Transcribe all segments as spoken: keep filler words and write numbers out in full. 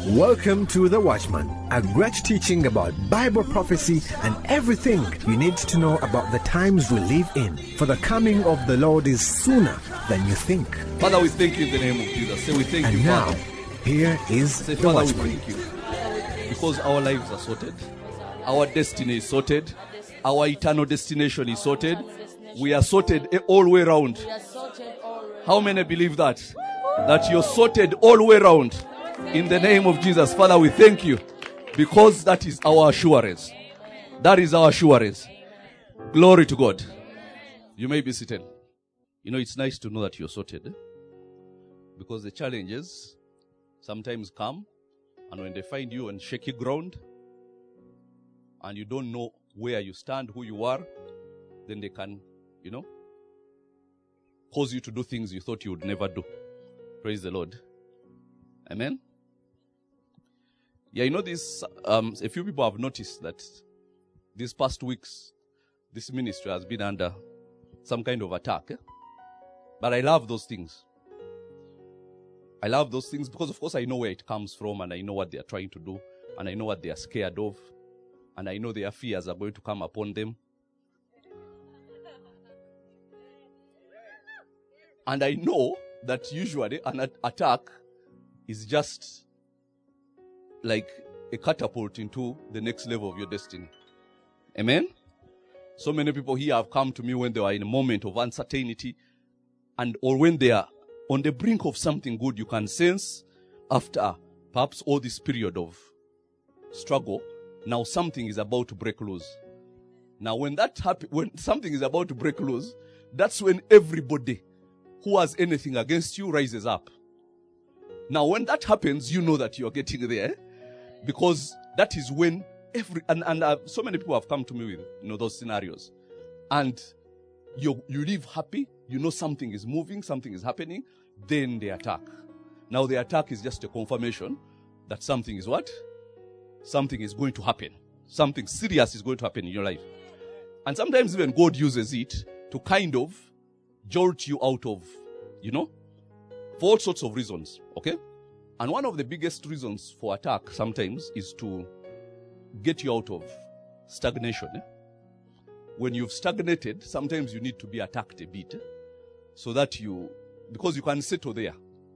Welcome to The Watchman, a great teaching about Bible prophecy and everything you need to know about the times we live in. For the coming of the Lord is sooner than you think. Father, we thank you in the name of Jesus. Say we thank and you, now, Father. here is Say, The Father, Watchman. we thank you. Because our lives are sorted. Our destiny is sorted. Our eternal destination is sorted. We are sorted all the way around. How many believe that? That you're sorted all the way around. In the name of Jesus. Father, we thank you. Because that is our assurance. That is our assurance. Glory to God. You may be seated. You know, it's nice to know that you're sorted. Because the challenges sometimes come. And when they find you on shaky ground. And you don't know where you stand, who you are. Then they can, you know, cause you to do things you thought you would never do. Praise the Lord. Amen. Yeah, you know this, um, a few people have noticed that these past weeks, this ministry has been under some kind of attack. Eh? But I love those things. I love those things because, of course, I know where it comes from and I know what they are trying to do and I know what they are scared of and I know their fears are going to come upon them. And I know that usually an attack is just like a catapult into the next level of your destiny. Amen? So many people here have come to me when they are in a moment of uncertainty and or when they are on the brink of something good. You can sense after perhaps all this period of struggle, now something is about to break loose. Now when that happens, when something is about to break loose, that's when everybody who has anything against you rises up. Now, when that happens, you know that you are getting there, because that is when every and, and uh, so many people have come to me with you know those scenarios, and you you live happy, you know something is moving, something is happening, then they attack. Now, the attack is just a confirmation that something is what? Something is going to happen. Something serious is going to happen in your life, and sometimes even God uses it to kind of jolt you out of, you know, for all sorts of reasons, okay? And one of the biggest reasons for attack sometimes is to get you out of stagnation. Eh? When you've stagnated, sometimes you need to be attacked a bit, eh? So that you, because you can settle there.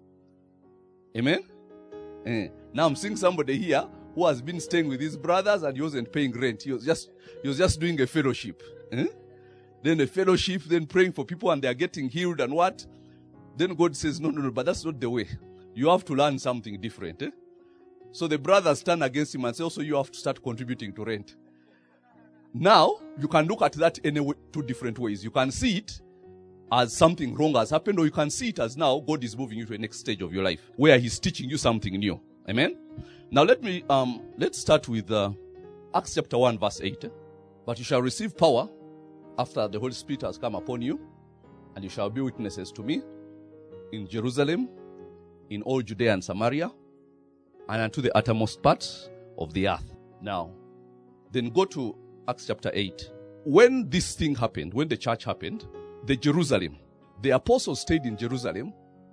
Amen? Eh. Now I'm seeing somebody here who has been staying with his brothers and he wasn't paying rent. He was just, he was just doing a fellowship. Eh? Then a fellowship, then praying for people and they are getting healed and what? Then God says, no, no, no, but that's not the way. You have to learn something different. Eh? So the brothers turn against him and say, also you have to start contributing to rent. Now, you can look at that in a way, two different ways. You can see it as something wrong has happened, or you can see it as now God is moving you to the next stage of your life, where he's teaching you something new. Amen? Now let me, um, let's start with uh, Acts chapter one verse eight. Eh? But you shall receive power after the Holy Spirit has come upon you, and you shall be witnesses to me in Jerusalem, in all Judea and Samaria, and unto the uttermost parts of the earth. Now, then go to Acts chapter eight. When this thing happened, when the church happened, the Jerusalem, the apostles stayed in Jerusalem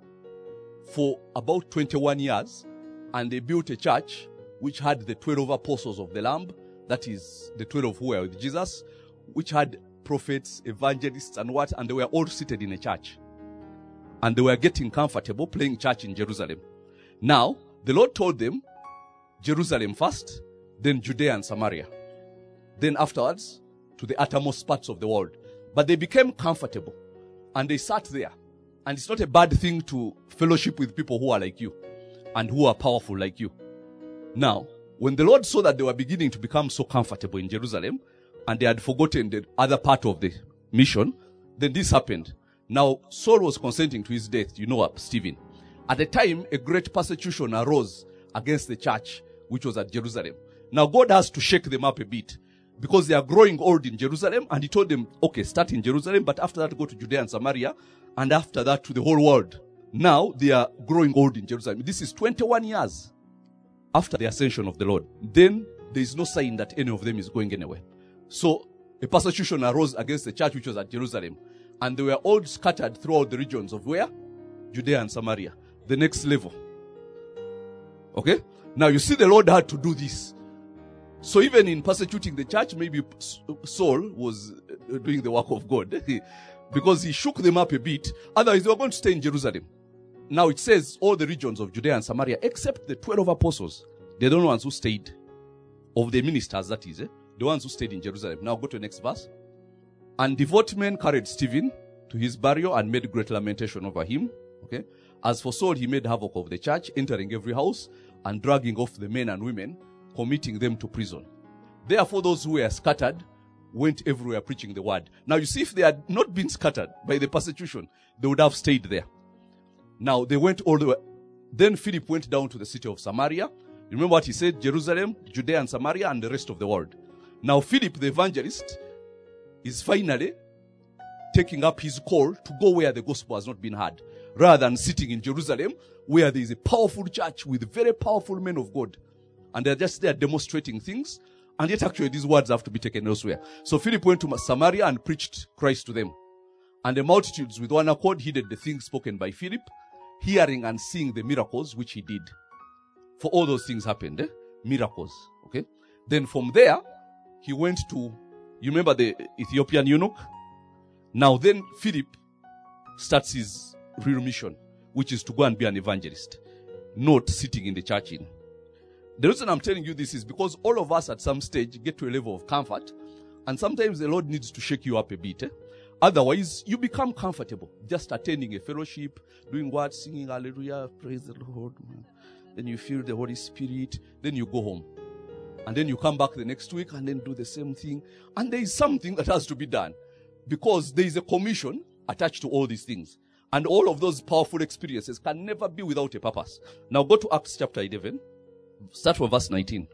for about twenty-one years, and they built a church which had the twelve apostles of the Lamb, that is, the twelve who were with Jesus, which had prophets, evangelists, and what, and they were all seated in a church. And they were getting comfortable playing church in Jerusalem. Now, the Lord told them, Jerusalem first, then Judea and Samaria. Then afterwards, to the uttermost parts of the world. But they became comfortable. And they sat there. And it's not a bad thing to fellowship with people who are like you. And who are powerful like you. Now, when the Lord saw that they were beginning to become so comfortable in Jerusalem, and they had forgotten the other part of the mission, then this happened. Now, Saul was consenting to his death, you know what, Stephen. At the time, a great persecution arose against the church, which was at Jerusalem. Now, God has to shake them up a bit, because they are growing old in Jerusalem, and he told them, okay, start in Jerusalem, but after that go to Judea and Samaria, and after that to the whole world. Now, they are growing old in Jerusalem. This is twenty-one years after the ascension of the Lord. Then, there is no sign that any of them is going anywhere. So, a persecution arose against the church which was at Jerusalem. And they were all scattered throughout the regions of where? Judea and Samaria. The next level. Okay? Now you see the Lord had to do this. So even in persecuting the church, maybe Saul was doing the work of God. Because he shook them up a bit. Otherwise they were going to stay in Jerusalem. Now it says all the regions of Judea and Samaria, except the twelve apostles. They're the only ones who stayed. Of the ministers, that is. Eh? The ones who stayed in Jerusalem. Now go to the next verse. And devout men carried Stephen to his burial and made great lamentation over him. Okay. As for Saul, he made havoc of the church, entering every house and dragging off the men and women, committing them to prison. Therefore, those who were scattered went everywhere preaching the word. Now you see, if they had not been scattered by the persecution, they would have stayed there. Now they went all the way. Then Philip went down to the city of Samaria. Remember what he said? Jerusalem, Judea and Samaria and the rest of the world. Now Philip the evangelist is finally taking up his call to go where the gospel has not been heard. Rather than sitting in Jerusalem where there is a powerful church with very powerful men of God. And they're just there demonstrating things. And yet actually these words have to be taken elsewhere. So Philip went to Samaria and preached Christ to them. And the multitudes with one accord heeded the things spoken by Philip, hearing and seeing the miracles which he did. For all those things happened, eh? Miracles. Okay. Then from there, he went to, you remember the Ethiopian eunuch? Now then Philip starts his real mission, which is to go and be an evangelist, not sitting in the church in. The reason I'm telling you this is because all of us at some stage get to a level of comfort, and sometimes the Lord needs to shake you up a bit. Eh? Otherwise, you become comfortable just attending a fellowship, doing what? Singing hallelujah, praise the Lord. Man. Then you feel the Holy Spirit. Then you go home. And then you come back the next week and then do the same thing. And there is something that has to be done. Because there is a commission attached to all these things. And all of those powerful experiences can never be without a purpose. Now go to Acts chapter eleven. Start from verse nineteen.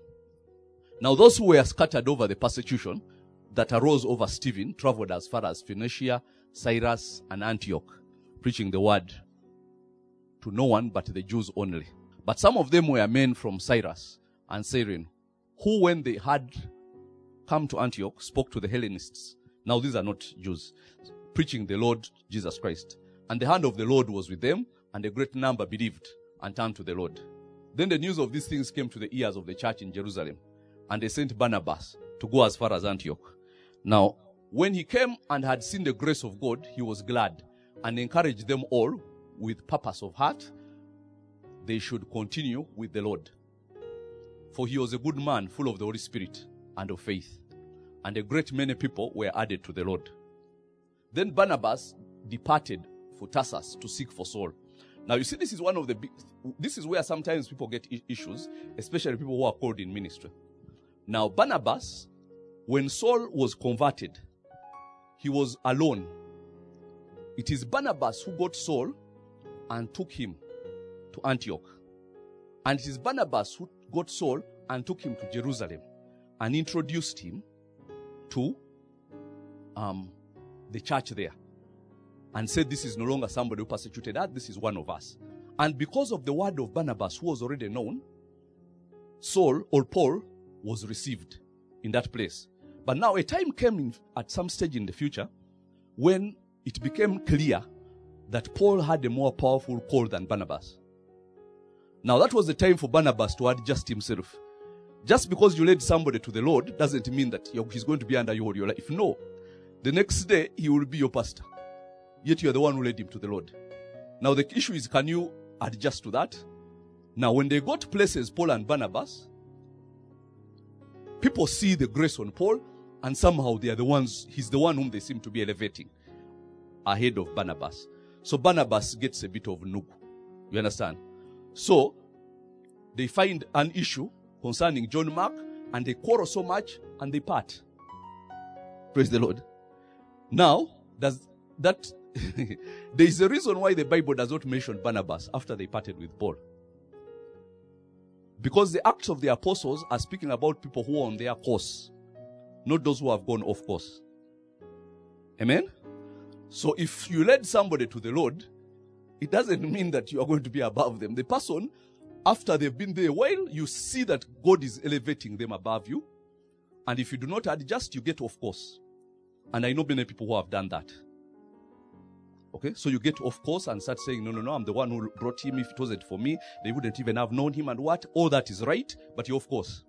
Now those who were scattered over the persecution that arose over Stephen traveled as far as Phoenicia, Cyrus, and Antioch, preaching the word to no one but the Jews only. But some of them were men from Cyrus and Cyrene, who when they had come to Antioch spoke to the Hellenists. Now these are not Jews, preaching the Lord Jesus Christ. And the hand of the Lord was with them, and a great number believed and turned to the Lord. Then the news of these things came to the ears of the church in Jerusalem, and they sent Barnabas to go as far as Antioch. Now, when he came and had seen the grace of God, he was glad and encouraged them all with purpose of heart they should continue with the Lord. For he was a good man, full of the Holy Spirit and of faith, and a great many people were added to the Lord. Then Barnabas departed for Tarsus to seek for Saul. Now you see, this is one of the big, this is where sometimes people get issues, especially people who are called in ministry. Now Barnabas, when Saul was converted, he was alone. It is Barnabas who got Saul and took him to Antioch. And it is Barnabas who got Saul and took him to Jerusalem and introduced him to um, the church there. And said, this is no longer somebody who persecuted us, this is one of us. And because of the word of Barnabas, who was already known, Saul or Paul was received in that place. But now a time came in, at some stage in the future when it became clear that Paul had a more powerful call than Barnabas. Now that was the time for Barnabas to adjust himself. Just because you led somebody to the Lord doesn't mean that he's going to be under you all your life. No. The next day he will be your pastor. Yet you are the one who led him to the Lord. Now the issue is, can you adjust to that? Now when they got places, Paul and Barnabas, people see the grace on Paul, and somehow they are the ones, he's the one whom they seem to be elevating ahead of Barnabas. So Barnabas gets a bit of nook. You understand? So they find an issue concerning John Mark, and they quarrel so much, and they part. Praise the Lord. Now, does that there is a reason why the Bible does not mention Barnabas after they parted with Paul. Because the Acts of the Apostles are speaking about people who are on their course, not those who have gone off course. Amen? So if you led somebody to the Lord, it doesn't mean that you are going to be above them. The person, after they've been there a while, you see that God is elevating them above you. And if you do not adjust, you get off course. And I know many people who have done that. Okay, so you get off course and start saying, no, no, no, I'm the one who brought him. If it wasn't for me, they wouldn't even have known him and what? All that is right, but you're off course.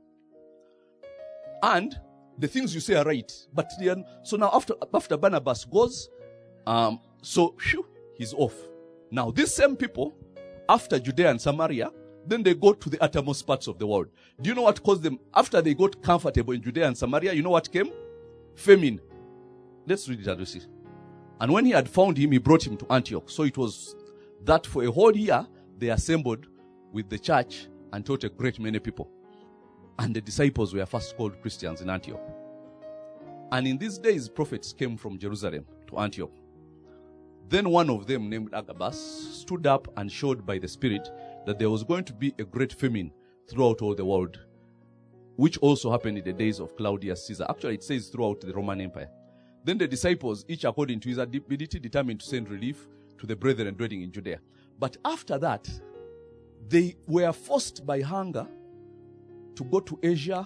And the things you say are right. But then, so now after after Barnabas goes, um, so whew, he's off. Now these same people, after Judea and Samaria, then they go to the uttermost parts of the world. Do you know what caused them? After they got comfortable in Judea and Samaria, you know what came? Famine. Let's read it as we see. And when he had found him, he brought him to Antioch. So it was that for a whole year, they assembled with the church and taught a great many people. And the disciples were first called Christians in Antioch. And in these days, prophets came from Jerusalem to Antioch. Then one of them, named Agabus, stood up and showed by the Spirit that there was going to be a great famine throughout all the world, which also happened in the days of Claudius Caesar. Actually, it says throughout the Roman Empire. Then the disciples, each according to his ability, determined to send relief to the brethren dwelling in Judea. But after that, they were forced by hunger to go to Asia,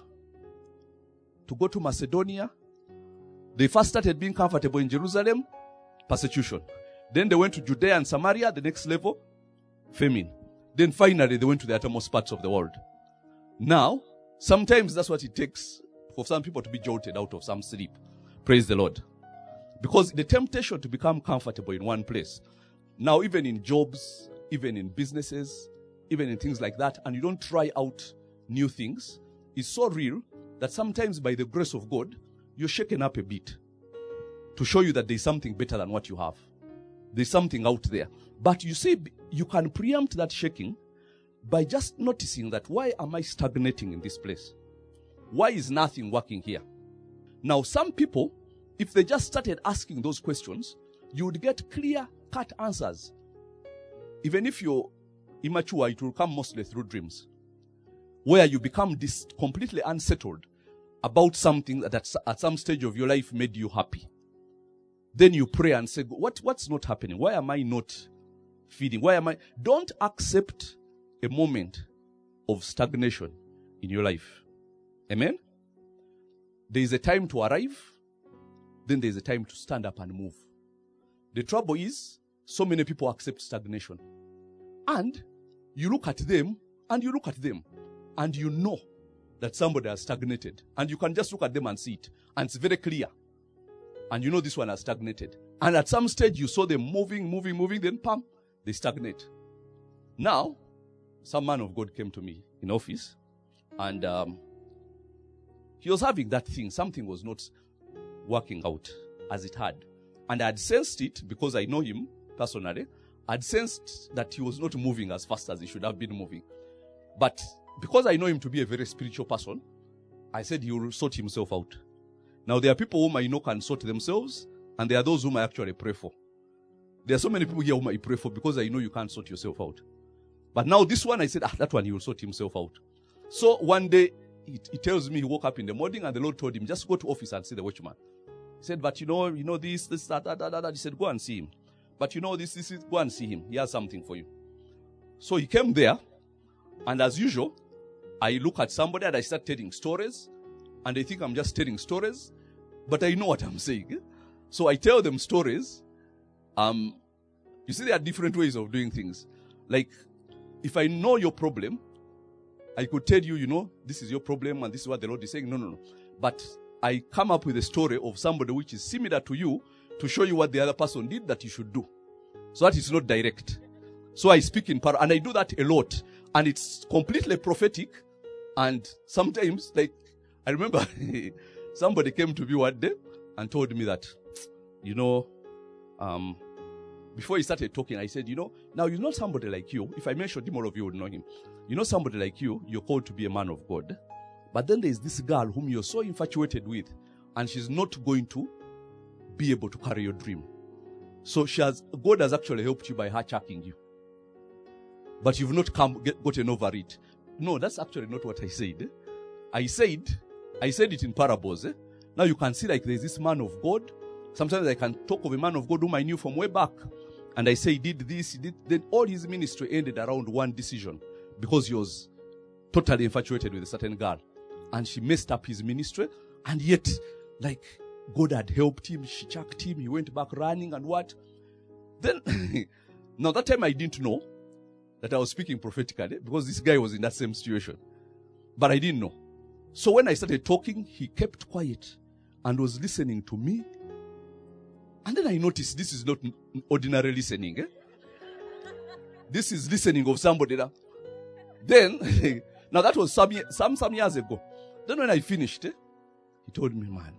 to go to Macedonia. They first started being comfortable in Jerusalem, persecution. Then they went to Judea and Samaria, the next level, famine. Then finally they went to the uttermost parts of the world. Now, sometimes that's what it takes for some people to be jolted out of some sleep. Praise the Lord. Because the temptation to become comfortable in one place. Now, even in jobs, even in businesses, even in things like that, and you don't try out new things, is so real that sometimes by the grace of God, you're shaken up a bit to show you that there's something better than what you have. There's something out there. But you see, you can preempt that shaking by just noticing that, why am I stagnating in this place? Why is nothing working here? Now, some people, if they just started asking those questions, you would get clear-cut answers. Even if you're immature, it will come mostly through dreams, where you become dis- completely unsettled about something that at, at some stage of your life made you happy. Then you pray and say, what, what's not happening? Why am I not feeding? Why am I? Don't accept a moment of stagnation in your life. Amen? There is a time to arrive, then there is a time to stand up and move. The trouble is, so many people accept stagnation. And you look at them, and you look at them, and you know that somebody has stagnated. And you can just look at them and see it. And it's very clear. And you know this one has stagnated. And at some stage, you saw them moving, moving, moving, then pam, they stagnate. Now, some man of God came to me in office, and um, he was having that thing. Something was not working out as it had. And I had sensed it because I know him personally. I'd sensed that he was not moving as fast as he should have been moving. But because I know him to be a very spiritual person, I said he will sort himself out. Now, there are people whom I know can sort themselves, and there are those whom I actually pray for. There are so many people here whom I pray for because I know you can't sort yourself out. But now this one, I said, ah, that one, he will sort himself out. So one day, he, he tells me he woke up in the morning and the Lord told him, just go to office and see the watchman. He said, but you know, you know this, this, that, that, that, that. He said, go and see him. But you know this, this, is, go and see him. He has something for you. So he came there, and as usual, I look at somebody and I start telling stories, and they think I'm just telling stories, but I know what I'm saying. So I tell them stories. Um, you see, there are different ways of doing things. Like, if I know your problem, I could tell you, you know, this is your problem and this is what the Lord is saying. No, no, no. But I come up with a story of somebody which is similar to you to show you what the other person did that you should do. So that is not direct. So I speak in par, and I do that a lot. And it's completely prophetic. And sometimes, like, I remember somebody came to me one day and told me that, you know, um, before he started talking, I said, you know, now you know somebody like you. If I mentioned him, all of you would know him. You know somebody like you, you're called to be a man of God. But then there's this girl whom you're so infatuated with, and she's not going to be able to carry your dream. So she has, God has actually helped you by her chucking you. But you've not come, get, gotten over it. No, that's actually not what I said. I said, I said it in parables. Eh? Now you can see like there's this man of God. Sometimes I can talk of a man of God whom I knew from way back. And I say he did this, he did, then all his ministry ended around one decision. Because he was totally infatuated with a certain girl. And she messed up his ministry. And yet, like, God had helped him, she chucked him, he went back running and what? Then, now that time I didn't know that I was speaking prophetically because this guy was in that same situation. But I didn't know. So when I started talking, he kept quiet and was listening to me. And then I noticed this is not ordinary listening. Eh? This is listening of somebody. That. Then, now that was some, some, some years ago. Then when I finished, eh, he told me, man,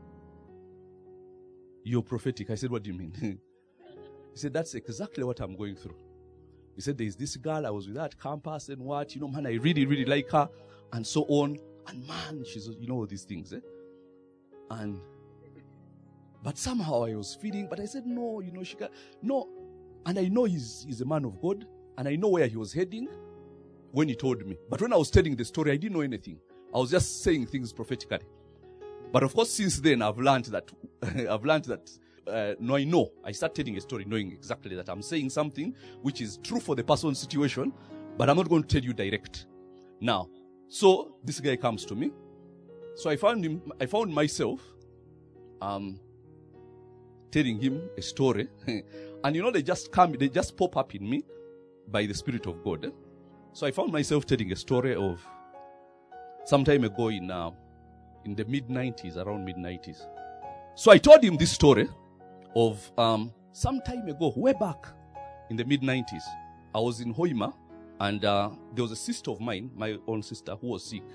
you're prophetic. I said, what do you mean? He said, that's exactly what I'm going through. He said, there's this girl, I was with her at campus and what, you know, man, I really, really like her and so on. And man, she's, you know, all these things. Eh? And, but somehow I was feeling, but I said, no, you know, she got, no. And I know he's, he's a man of God and I know where he was heading when he told me. But when I was telling the story, I didn't know anything. I was just saying things prophetically. But of course, since then, I've learned that, I've learned that, uh, no, I know. I start telling a story knowing exactly that I'm saying something which is true for the person's situation, but I'm not going to tell you direct. Now, so this guy comes to me. So I found him, I found myself, um, telling him a story. And you know, they just come, they just pop up in me by the Spirit of God. So I found myself telling a story of some time ago in, uh, in the mid nineties, around mid nineties. So I told him this story of um, some time ago, way back in the mid nineties. I was in Hoima, and uh, there was a sister of mine, my own sister, who was sick.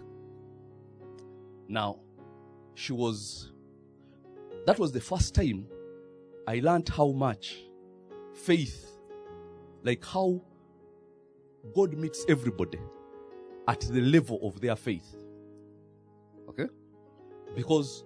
Now, she was, that was the first time I learned how much faith, like how God meets everybody at the level of their faith. Okay? Because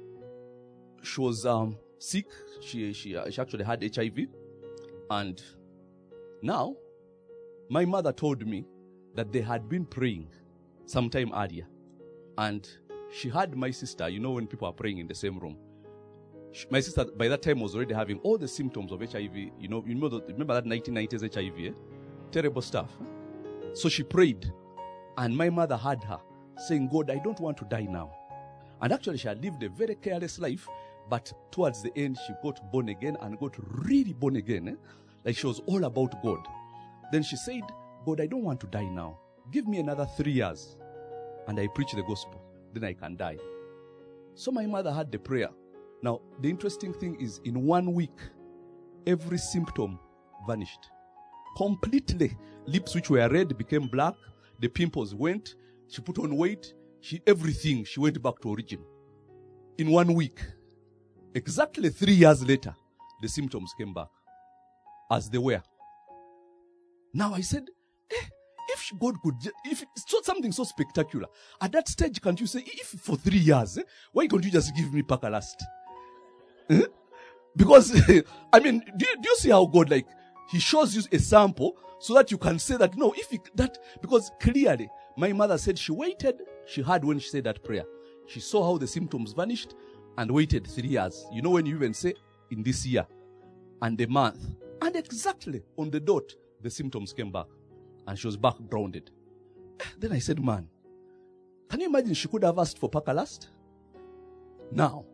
she was um, sick. She, she, uh, she actually had H I V. And now, my mother told me that they had been praying sometime earlier. And she had my sister, you know when people are praying in the same room. She, my sister, by that time, was already having all the symptoms of H I V. You know, you remember, remember that nineteen nineties H I V? Eh? Terrible stuff. So she prayed. And my mother had her saying, God, I don't want to die now. And actually, she had lived a very careless life. But towards the end, she got born again and got really born again. Eh? Like she was all about God. Then she said, God, I don't want to die now. Give me another three years. And I preach the gospel. Then I can die. So my mother had the prayer. Now, the interesting thing is, in one week, every symptom vanished. Completely. Lips which were red became black. The pimples went. She put on weight. She, everything, she went back to origin. In one week. Exactly three years later, the symptoms came back. As they were. Now I said, eh, if God could, if it's something so spectacular, at that stage, can't you say, if for three years, eh, why don't you just give me Paka last? Eh? Because, I mean, do you, do you see how God, like, He shows you a sample so that you can say that, no, if it, that, because clearly, my mother said she waited, she heard when she said that prayer. She saw how the symptoms vanished and waited three years. You know when you even say, in this year, and the month, and exactly on the dot, the symptoms came back. And she was back grounded. Then I said, man, can you imagine she could have asked for Paka last? Now,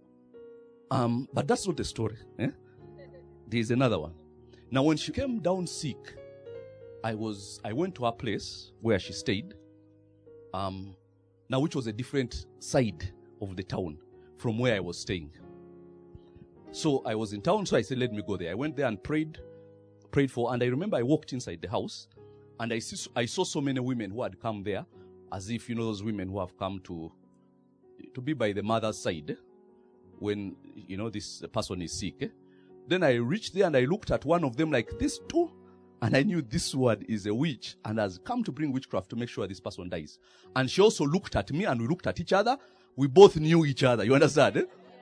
um, but that's not the story. Eh? There is another one. Now, when she came down sick, I was, I went to her place where she stayed. Um, now, which was a different side of the town from where I was staying. So I was in town, so I said, let me go there. I went there and prayed, prayed for, and I remember I walked inside the house, and I, see, I saw so many women who had come there, as if, you know, those women who have come to, to be by the mother's side when, you know, this person is sick. Eh? Then I reached there and I looked at one of them like this too, and I knew this one is a witch and has come to bring witchcraft to make sure this person dies. And she also looked at me and we looked at each other. We both knew each other. You understand? Eh?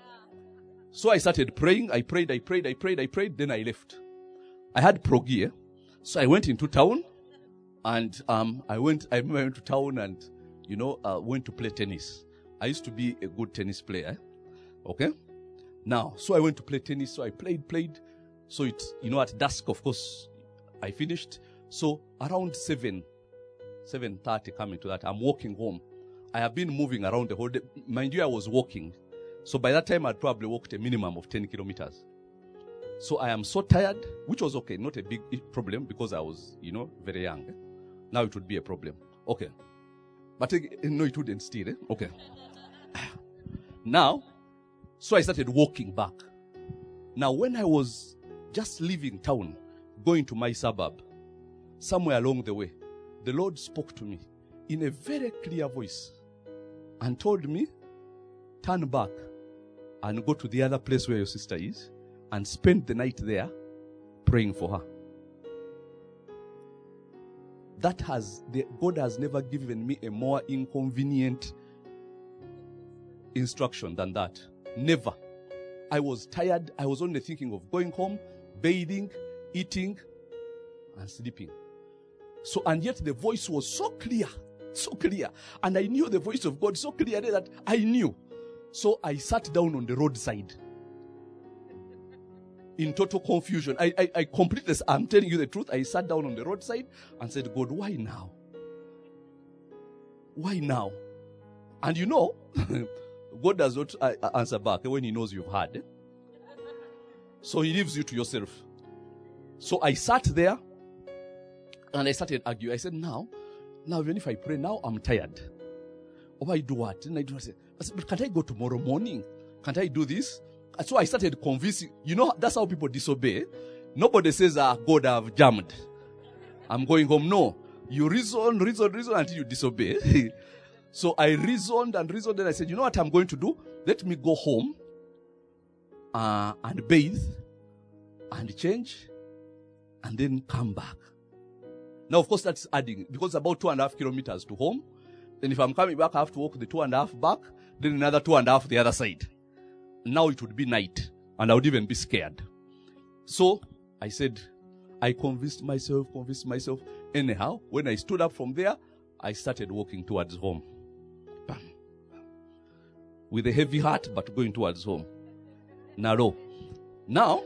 So I started praying. I prayed, I prayed, I prayed, I prayed. Then I left. I had progia. So I went into town and um, I went, I remember I went to town and, you know, uh, went to play tennis. I used to be a good tennis player. Okay? Now, so I went to play tennis. So I played, played. So it, you know, at dusk, of course, I finished. So around seven, seven thirty coming to that, I'm walking home. I have been moving around the whole day. Mind you, I was walking. So by that time, I'd probably walked a minimum of ten kilometers. So I am so tired, which was okay, not a big problem because I was, you know, very young. Now it would be a problem. Okay. But uh, no, it wouldn't still. Eh? Okay. Now, so I started walking back. Now, when I was just leaving town, going to my suburb, somewhere along the way, the Lord spoke to me in a very clear voice and told me, turn back and go to the other place where your sister is and spend the night there praying for her. That has, the, God has never given me a more inconvenient instruction than that. Never. I was tired. I was only thinking of going home, bathing, eating, and sleeping. So, and yet the voice was so clear, so clear. And I knew the voice of God so clearly that I knew. So I sat down on the roadside in total confusion. I, I, I completely, I'm telling you the truth, I sat down on the roadside and said, God, why now? Why now? And you know, God does not uh, answer back when he knows you've heard. Eh? So he leaves you to yourself. So I sat there and I started arguing. I said, now, now even if I pray now, I'm tired. Oh, I do what? And I do what? I said, but can't I go tomorrow morning? Can't I do this? And so I started convincing. You know, that's how people disobey. Nobody says, ah, God, I've jammed. I'm going home. No. You reason, reason, reason until you disobey. So I reasoned and reasoned, and I said, you know what I'm going to do? Let me go home uh, and bathe and change and then come back. Now, of course, that's adding, because it's about two and a half kilometers to home. Then if I'm coming back, I have to walk the two and a half back, then another two and a half the other side. Now it would be night, and I would even be scared. So I said, I convinced myself, convinced myself. Anyhow, when I stood up from there, I started walking towards home. Bam. With a heavy heart, but going towards home. Naro. Now,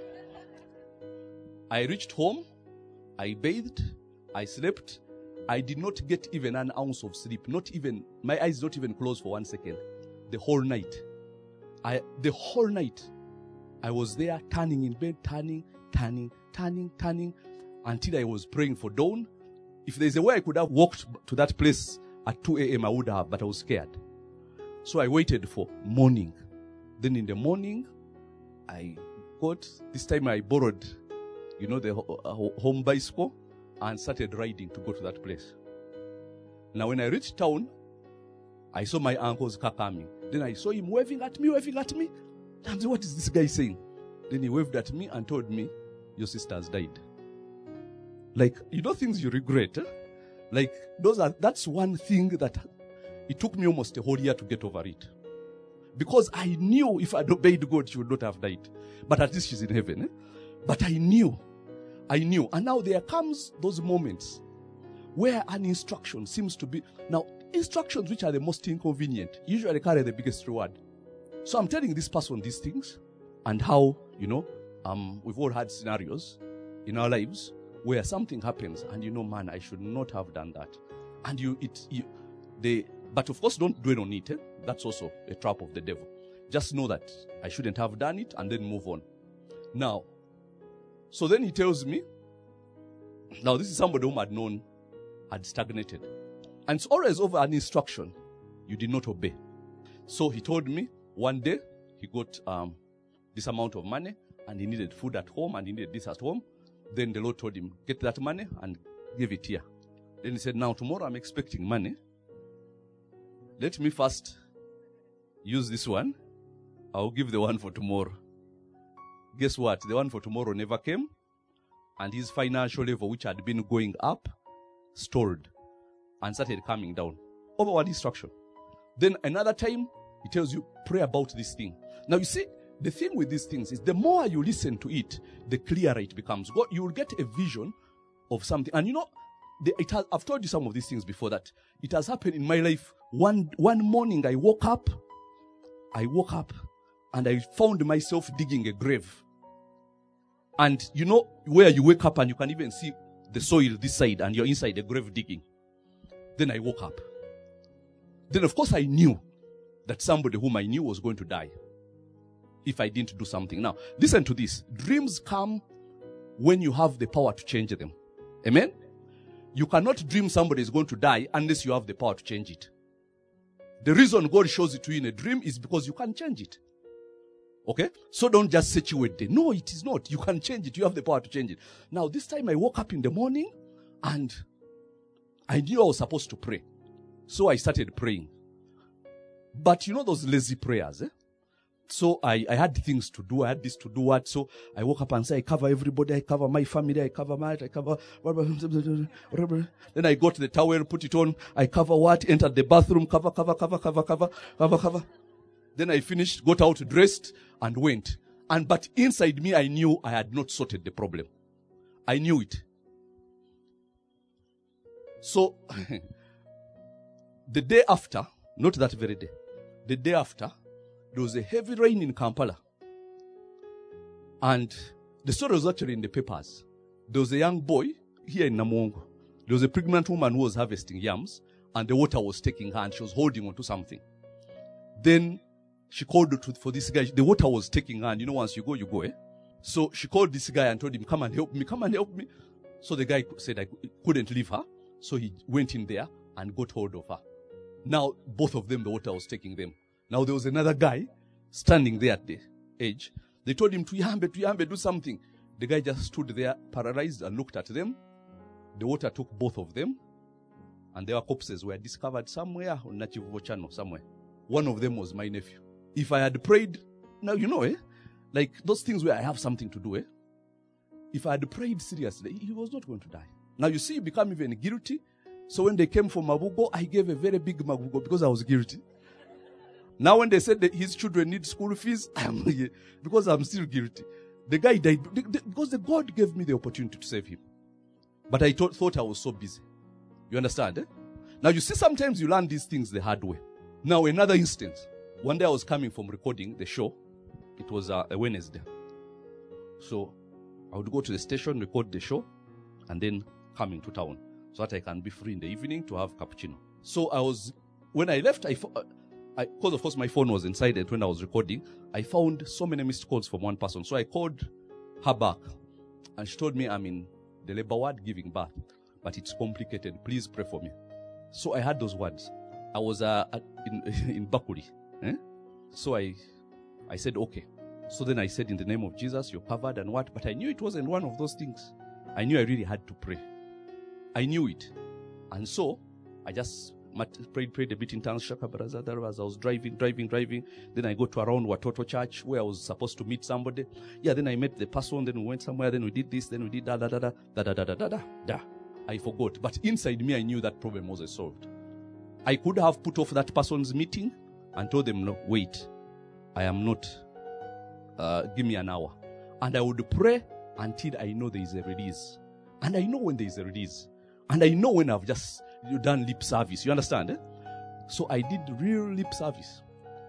I reached home, I bathed, I slept. I did not get even an ounce of sleep. Not even, my eyes not even closed for one second. The whole night. I, the whole night, I was there turning in bed, turning, turning, turning, turning, until I was praying for dawn. If there's a way I could have walked to that place at two a.m., I would have, but I was scared. So I waited for morning. Then in the morning, I got, this time I borrowed, you know, the home bicycle and started riding to go to that place. Now when I reached town, I saw my uncle's car coming. Then I saw him waving at me, waving at me. I said, what is this guy saying? Then he waved at me and told me, your sister has died. Like, you know things you regret. Eh? Like, those are, that's one thing that it took me almost a whole year to get over it. Because I knew if I'd obeyed God, she would not have died. But at least she's in heaven. Eh? But I knew. I knew. And now there comes those moments where an instruction seems to be... Now, instructions which are the most inconvenient usually carry the biggest reward. So I'm telling this person these things and how, you know, um, we've all had scenarios in our lives where something happens and you know, man, I should not have done that. And you, it, you, they, but of course don't dwell on it. Eh? That's also a trap of the devil. Just know that I shouldn't have done it and then move on. Now, so then he tells me, now this is somebody whom I'd known had stagnated. And it's always over an instruction you did not obey. So he told me one day he got um, this amount of money and he needed food at home and he needed this at home. Then the Lord told him, get that money and give it here. Then he said, now tomorrow I'm expecting money. Let me first use this one. I'll give the one for tomorrow. Guess what? The one for tomorrow never came. And his financial level, which had been going up, stalled and started coming down. Over one instruction. Then another time, he tells you, pray about this thing. Now you see, the thing with these things is the more you listen to it, the clearer it becomes. God, you will get a vision of something. And you know, the, it has, I've told you some of these things before that it has happened in my life. One, one morning I woke up, I woke up and I found myself digging a grave. And you know where you wake up and you can even see the soil this side and you're inside the grave digging. Then I woke up. Then of course I knew that somebody whom I knew was going to die. if I didn't do something. Now, listen to this. Dreams come when you have the power to change them. Amen? You cannot dream somebody is going to die unless you have the power to change it. The reason God shows it to you in a dream is because you can change it. Okay? So don't just situate it. No, it is not. You can change it. You have the power to change it. Now, this time I woke up in the morning and I knew I was supposed to pray. So I started praying. But you know those lazy prayers, eh? So I, I had things to do. I had this to do what. So I woke up and said, I cover everybody. I cover my family. I cover my, I cover. Then I got the towel, put it on. I cover what? Entered the bathroom. Cover, cover, cover, cover, cover, cover, cover. Then I finished, got out, dressed, and went. And but inside me, I knew I had not sorted the problem. I knew it. So the day after, not that very day, the day after, there was a heavy rain in Kampala. And the story was actually in the papers. There was a young boy here in Namongo. There was a pregnant woman who was harvesting yams, and the water was taking her, and she was holding on to something. Then she called to, for this guy. The water was taking her, and you know, once you go, you go, eh? So she called this guy and told him, come and help me, come and help me. So the guy said I couldn't leave her. So he went in there and got hold of her. Now, both of them, the water was taking them. Now, there was another guy standing there at the edge. They told him, Tuyambe, Tuyambe, do something. The guy just stood there, paralyzed, and looked at them. The water took both of them. And their corpses were discovered somewhere on Nachivuvo Channel, somewhere. One of them was my nephew. If I had prayed, now you know, eh? Like those things where I have something to do, eh? If I had prayed seriously, he was not going to die. Now you see, you become even guilty. So when they came from Mabugo, I gave a very big Mabugo because I was guilty. Now when they said that his children need school fees, I'm, because I'm still guilty. The guy died because the God gave me the opportunity to save him. But I thought, thought I was so busy. You understand, eh? Now you see, sometimes you learn these things the hard way. Now another instance. One day I was coming from recording the show. It was uh, a Wednesday. So I would go to the station, record the show, and then coming to town so that I can be free in the evening to have cappuccino. So I was, when I left, I, I because of course my phone was inside it when I was recording, I found so many missed calls from one person. So I called her back and she told me I'm in the labor ward giving birth, but it's complicated. Please pray for me. So I had those words. I was uh, in, in Bakuri. Eh? So I, I said, okay. So then I said, in the name of Jesus, you're covered and what? But I knew it wasn't one of those things. I knew I really had to pray. I knew it. And so I just prayed, prayed a bit in tongues. As I was driving, driving, driving. Then I go to around Watoto Church where I was supposed to meet somebody. Yeah, then I met the person. Then we went somewhere. Then we did this. Then we did da da da da da da da da da da da. I forgot. But inside me, I knew that problem wasn't solved. I could have put off that person's meeting and told them, no, wait, I am not. Uh, give me an hour. And I would pray until I know there is a release. And I know when there is a release. And I know when I've just done lip service. You understand? Eh? So I did real lip service.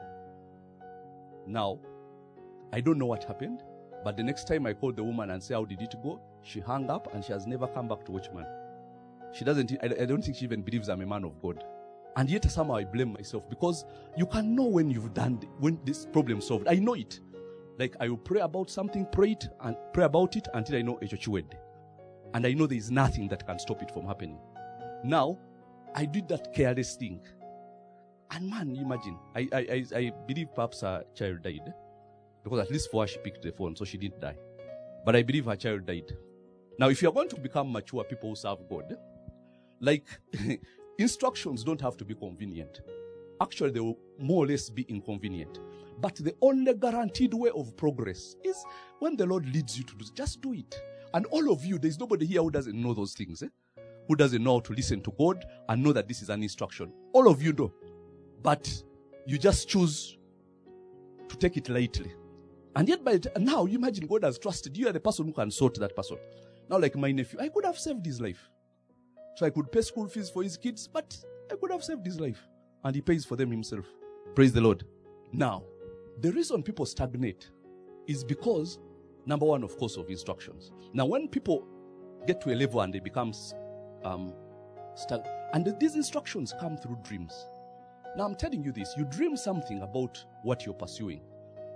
Now, I don't know what happened. But the next time I called the woman and said, how did it go? She hung up and she has never come back to Watchman. She doesn't, I, I don't think she even believes I'm a man of God. And yet somehow I blame myself because you can know when you've done, when this problem solved. I know it. Like I will pray about something, pray it and pray about it until I know Echochuwede. And I know there is nothing that can stop it from happening. Now, I did that careless thing. And man, imagine, I, I, I, I believe perhaps her child died. Because at least for her, she picked the phone, so she didn't die. But I believe her child died. Now, if you're going to become mature people who serve God, like, instructions don't have to be convenient. Actually, they will more or less be inconvenient. But the only guaranteed way of progress is when the Lord leads you to do it, just do it. And all of you, there's nobody here who doesn't know those things, eh? Who doesn't know how to listen to God and know that this is an instruction. All of you know. But you just choose to take it lightly. And yet, by the, now, you imagine God has trusted you are the person who can sort that person. Now, like my nephew, I could have saved his life. So I could pay school fees for his kids, but I could have saved his life. And he pays for them himself. Praise the Lord. Now, the reason people stagnate is because, number one, of course, of instructions. Now, when people get to a level and they become um, stag- and these instructions come through dreams. Now, I'm telling you this. You dream something about what you're pursuing.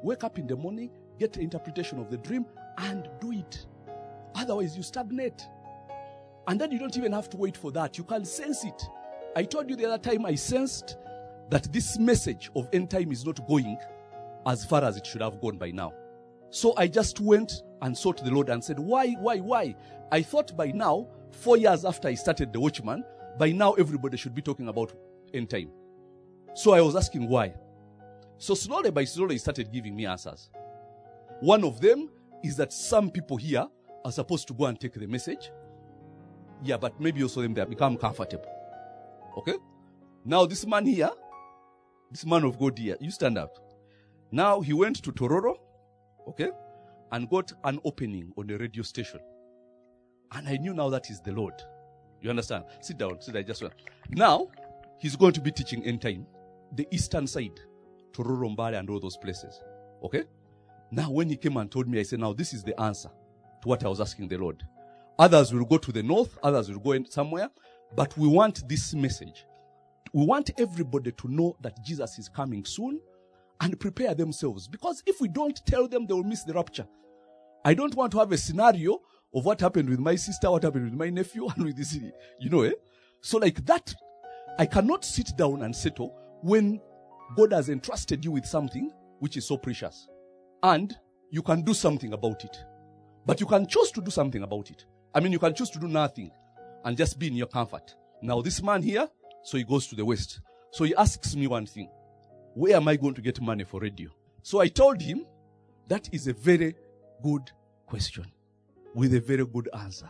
Wake up in the morning, get the interpretation of the dream, and do it. Otherwise, you stagnate. And then you don't even have to wait for that. You can sense it. I told you the other time I sensed that this message of end time is not going as far as it should have gone by now. So I just went and sought the Lord and said, why, why, why? I thought by now, four years after I started the Watchman, by now everybody should be talking about end time. So I was asking why. So slowly by slowly he started giving me answers. One of them is that some people here are supposed to go and take the message. Yeah, but maybe also them they have become comfortable. Okay? Now this man here, this man of God here, you stand up. Now he went to Tororo, okay, and got an opening on the radio station. And I knew now that is the Lord. You understand? Sit down, sit down, just one. Now, he's going to be teaching end time, the eastern side, Tororo, Mbale, and all those places. Okay? Now, when he came and told me, I said, now this is the answer to what I was asking the Lord. Others will go to the north, others will go in somewhere, but we want this message. We want everybody to know that Jesus is coming soon and prepare themselves. Because if we don't tell them, they will miss the rapture. I don't want to have a scenario of what happened with my sister, what happened with my nephew, and with this, you know, eh? So like that, I cannot sit down and settle when God has entrusted you with something which is so precious. And you can do something about it. But you can choose to do something about it. I mean, you can choose to do nothing and just be in your comfort. Now, this man here, so he goes to the west. So he asks me one thing. Where am I going to get money for radio? So I told him, that is a very good question with a very good answer.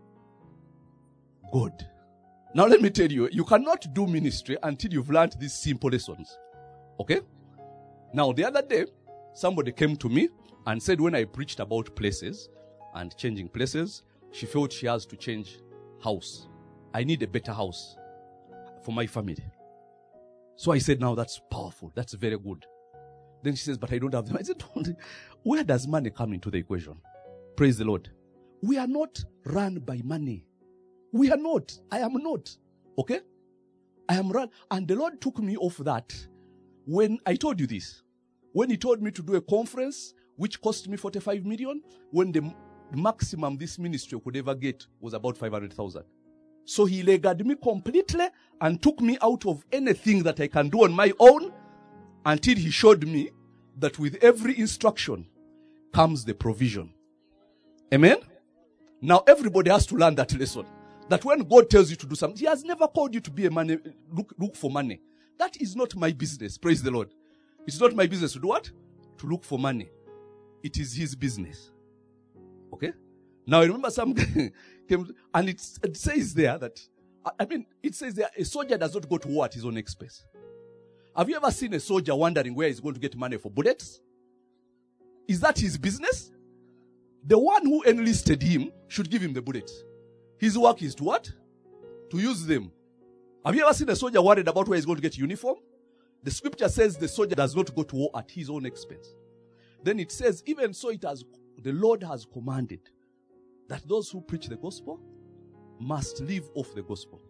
Good. Now let me tell you, you cannot do ministry until you've learned these simple lessons. Okay? Now the other day, somebody came to me and said when I preached about places and changing places, she felt she has to change house. I need a better house for my family. So I said, now that's powerful. That's very good. Then she says, but I don't have them. I said, where does money come into the equation? Praise the Lord. We are not run by money. We are not. I am not. Okay? I am run. And the Lord took me off that when I told you this. When he told me to do a conference, which cost me forty-five million, when the maximum this ministry could ever get was about five hundred thousand. So he legged me completely and took me out of anything that I can do on my own until he showed me that with every instruction comes the provision. Amen? Now everybody has to learn that lesson. That when God tells you to do something, he has never called you to be a money, look, look for money. That is not my business. Praise the Lord. It's not my business to do what? To look for money. It is his business. Okay? Now I remember some came, and it, it says there that, I mean, it says there, a soldier does not go to war at his own expense. Have you ever seen a soldier wondering where he's going to get money for bullets? Is that his business? The one who enlisted him should give him the bullets. His work is to what? To use them. Have you ever seen a soldier worried about where he's going to get uniform? The scripture says the soldier does not go to war at his own expense. Then it says, even so it has, the Lord has commanded that those who preach the gospel must live off the gospel.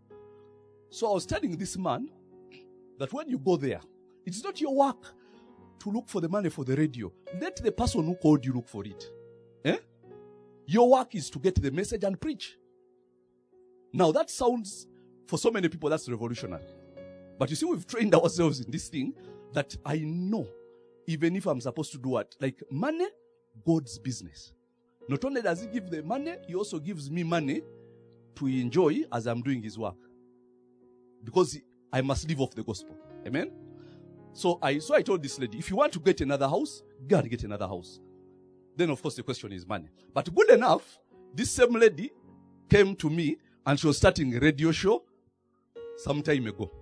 So I was telling this man that when you go there, it's not your work to look for the money for the radio. Let the person who called you look for it. Eh? Your work is to get the message and preach. Now that sounds, for so many people, that's revolutionary. But you see, we've trained ourselves in this thing that I know, even if I'm supposed to do what? Like money, God's business. Not only does he give the money, he also gives me money to enjoy as I'm doing his work. Because I must live off the gospel. Amen? So I, so I told this lady, if you want to get another house, go and get another house. Then of course the question is money. But good enough, this same lady came to me and she was starting a radio show some time ago.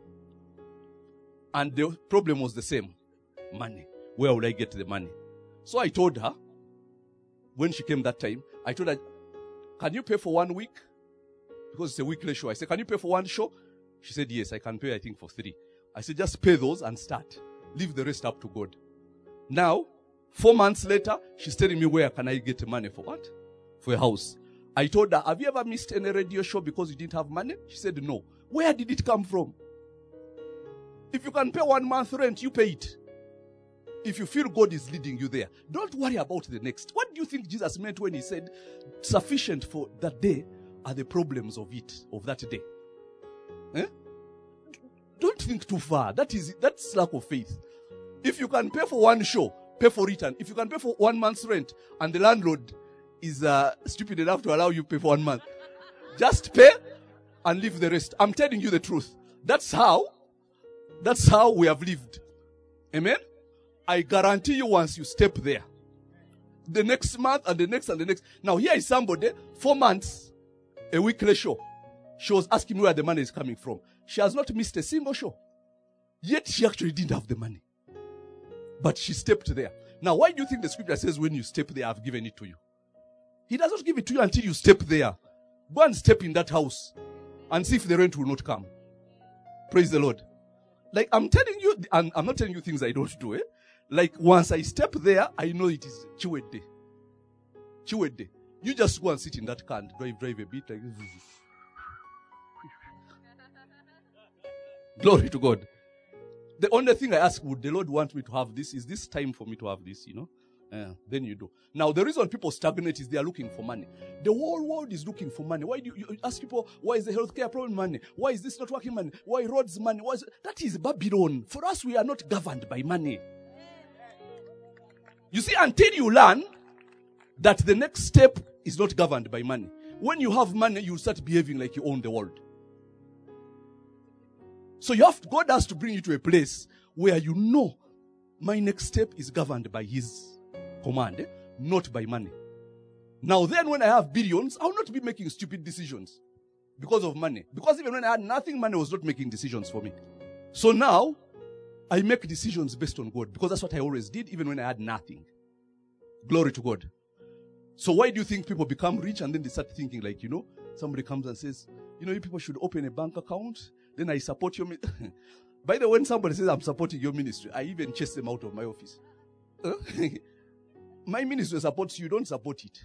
And the problem was the same. Money. Where will I get the money? So I told her, when she came that time, I told her, can you pay for one week? Because it's a weekly show. I said, can you pay for one show? She said, yes, I can pay, I think, for three. I said, just pay those and start. Leave the rest up to God. Now, four months later, she's telling me, where can I get money for what? For a house. I told her, have you ever missed any radio show because you didn't have money? She said, no. Where did it come from? If you can pay one month rent, you pay it. If you feel God is leading you there, don't worry about the next. What do you think Jesus meant when he said, sufficient for that day are the problems of it, of that day? Eh? Don't think too far. That is, that's lack of faith. If you can pay for one show, pay for it. And if you can pay for one month's rent, and the landlord is uh, stupid enough to allow you to pay for one month, just pay and leave the rest. I'm telling you the truth. That's how, that's how we have lived. Amen? I guarantee you once you step there, the next month and the next and the next. Now here is somebody, four months, a weekly show. She was asking where the money is coming from. She has not missed a single show. Yet she actually didn't have the money. But she stepped there. Now why do you think the scripture says when you step there, I've given it to you? He does not give it to you until you step there. Go and step in that house and see if the rent will not come. Praise the Lord. Like I'm telling you, I'm, I'm not telling you things I don't do, eh? Like once I step there, I know it is Chiwede. Chiwede. You just go and sit in that car and drive, drive a bit like this. Glory to God. The only thing I ask, would the Lord want me to have this? Is this time for me to have this, you know? Uh, then you do. Now, the reason people stagnate is they are looking for money. The whole world is looking for money. Why do you, you ask people, why is the healthcare problem money? Why is this not working money? Why roads money? Why is, that is Babylon. For us, we are not governed by money. You see, until you learn that the next step is not governed by money. When you have money, you start behaving like you own the world. So you have to, God has to bring you to a place where you know my next step is governed by His command, eh? Not by money. Now then, when I have billions, I will not be making stupid decisions because of money. Because even when I had nothing, money was not making decisions for me. So now, I make decisions based on God because that's what I always did even when I had nothing. Glory to God. So why do you think people become rich and then they start thinking like, you know, somebody comes and says, you know, you people should open a bank account, then I support your ministry. By the way, when somebody says I'm supporting your ministry, I even chase them out of my office. My ministry supports you, don't support it.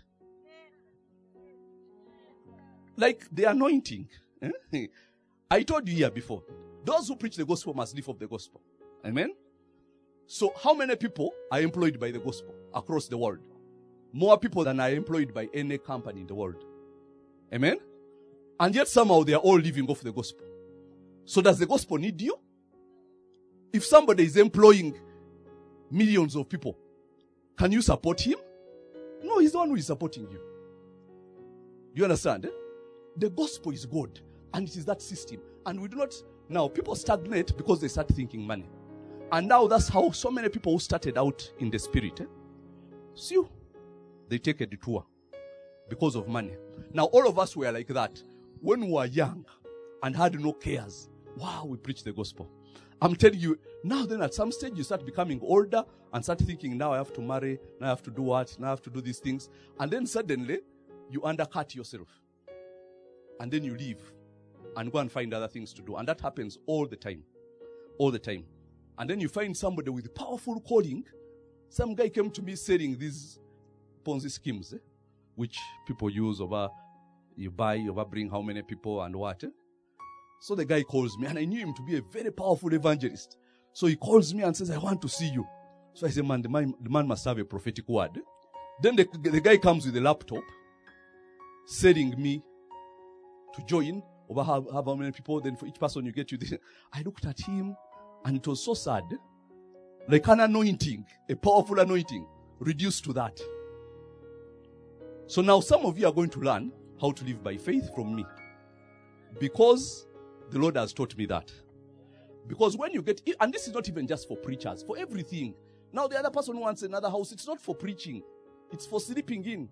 Like the anointing. I told you here before, those who preach the gospel must live of the gospel. Amen? So how many people are employed by the gospel across the world? More people than are employed by any company in the world. Amen? And yet somehow they are all living off the gospel. So does the gospel need you? If somebody is employing millions of people, can you support him? No, he's the one who is supporting you. Do you understand? Eh? The gospel is God, and it is that system. And we do not, now people stagnate because they start thinking money. And now that's how so many people who started out in the spirit, eh? See you, they take a detour because of money. Now all of us were like that. When we were young and had no cares, wow, we preach the gospel. I'm telling you, now then at some stage you start becoming older and start thinking, now I have to marry, now I have to do what, now I have to do these things. And then suddenly, you undercut yourself. And then you leave and go and find other things to do. And that happens all the time. All the time. And then you find somebody with powerful calling. Some guy came to me selling these Ponzi schemes, eh, which people use over, you buy, over bring how many people and what. Eh? So the guy calls me, and I knew him to be a very powerful evangelist. So he calls me and says, I want to see you. So I say, man, the man, the man must have a prophetic word. Then the, the guy comes with a laptop, selling me to join over how, how many people, then for each person you get you this. I looked at him, and it was so sad. Like an anointing, a powerful anointing, reduced to that. So now some of you are going to learn how to live by faith from me. Because the Lord has taught me that. Because when you get, and this is not even just for preachers, for everything. Now the other person wants another house. It's not for preaching. It's for sleeping in.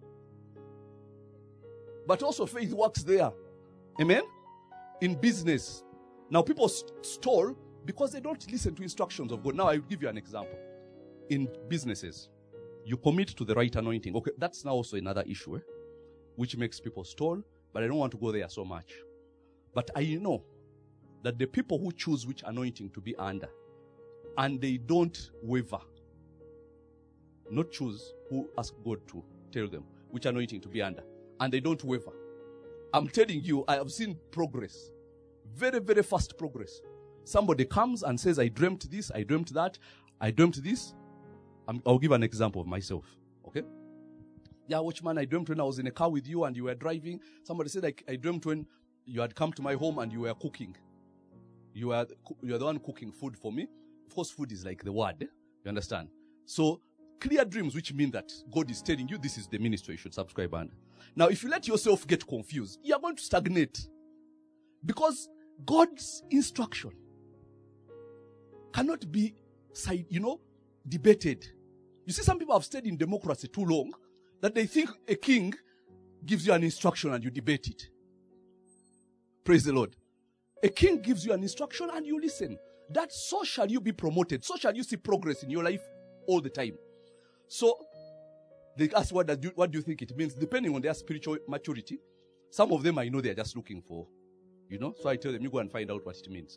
But also faith works there. Amen? In business. Now people st- stall because they don't listen to instructions of God. Now I will give you an example. In businesses, you commit to the right anointing. Okay, that's now also another issue, eh? Which makes people stall, but I don't want to go there so much. But I know that the people who choose which anointing to be under, and they don't waver, not choose, who ask God to tell them which anointing to be under, and they don't waver. I'm telling you, I have seen progress. Very, very fast progress. Somebody comes and says, I dreamt this, I dreamt that, I dreamt this. I'm, I'll give an example of myself. Okay? Yeah, watchman, I dreamt when I was in a car with you and you were driving. Somebody said, I, I dreamt when you had come to my home and you were cooking. You were, you were the one cooking food for me. Of course, food is like the word. Eh? You understand? So, clear dreams, which mean that God is telling you this is the ministry you should subscribe under. Now, if you let yourself get confused, you are going to stagnate. Because God's instruction cannot be, side, you know, debated. You see, some people have stayed in democracy too long that they think a king gives you an instruction and you debate it. Praise the Lord. A king gives you an instruction and you listen. That so shall you be promoted. So shall you see progress in your life all the time. So, they ask what, do, what do you think it means? Depending on their spiritual maturity, some of them I know they're just looking for, you know. So I tell them, you go and find out what it means.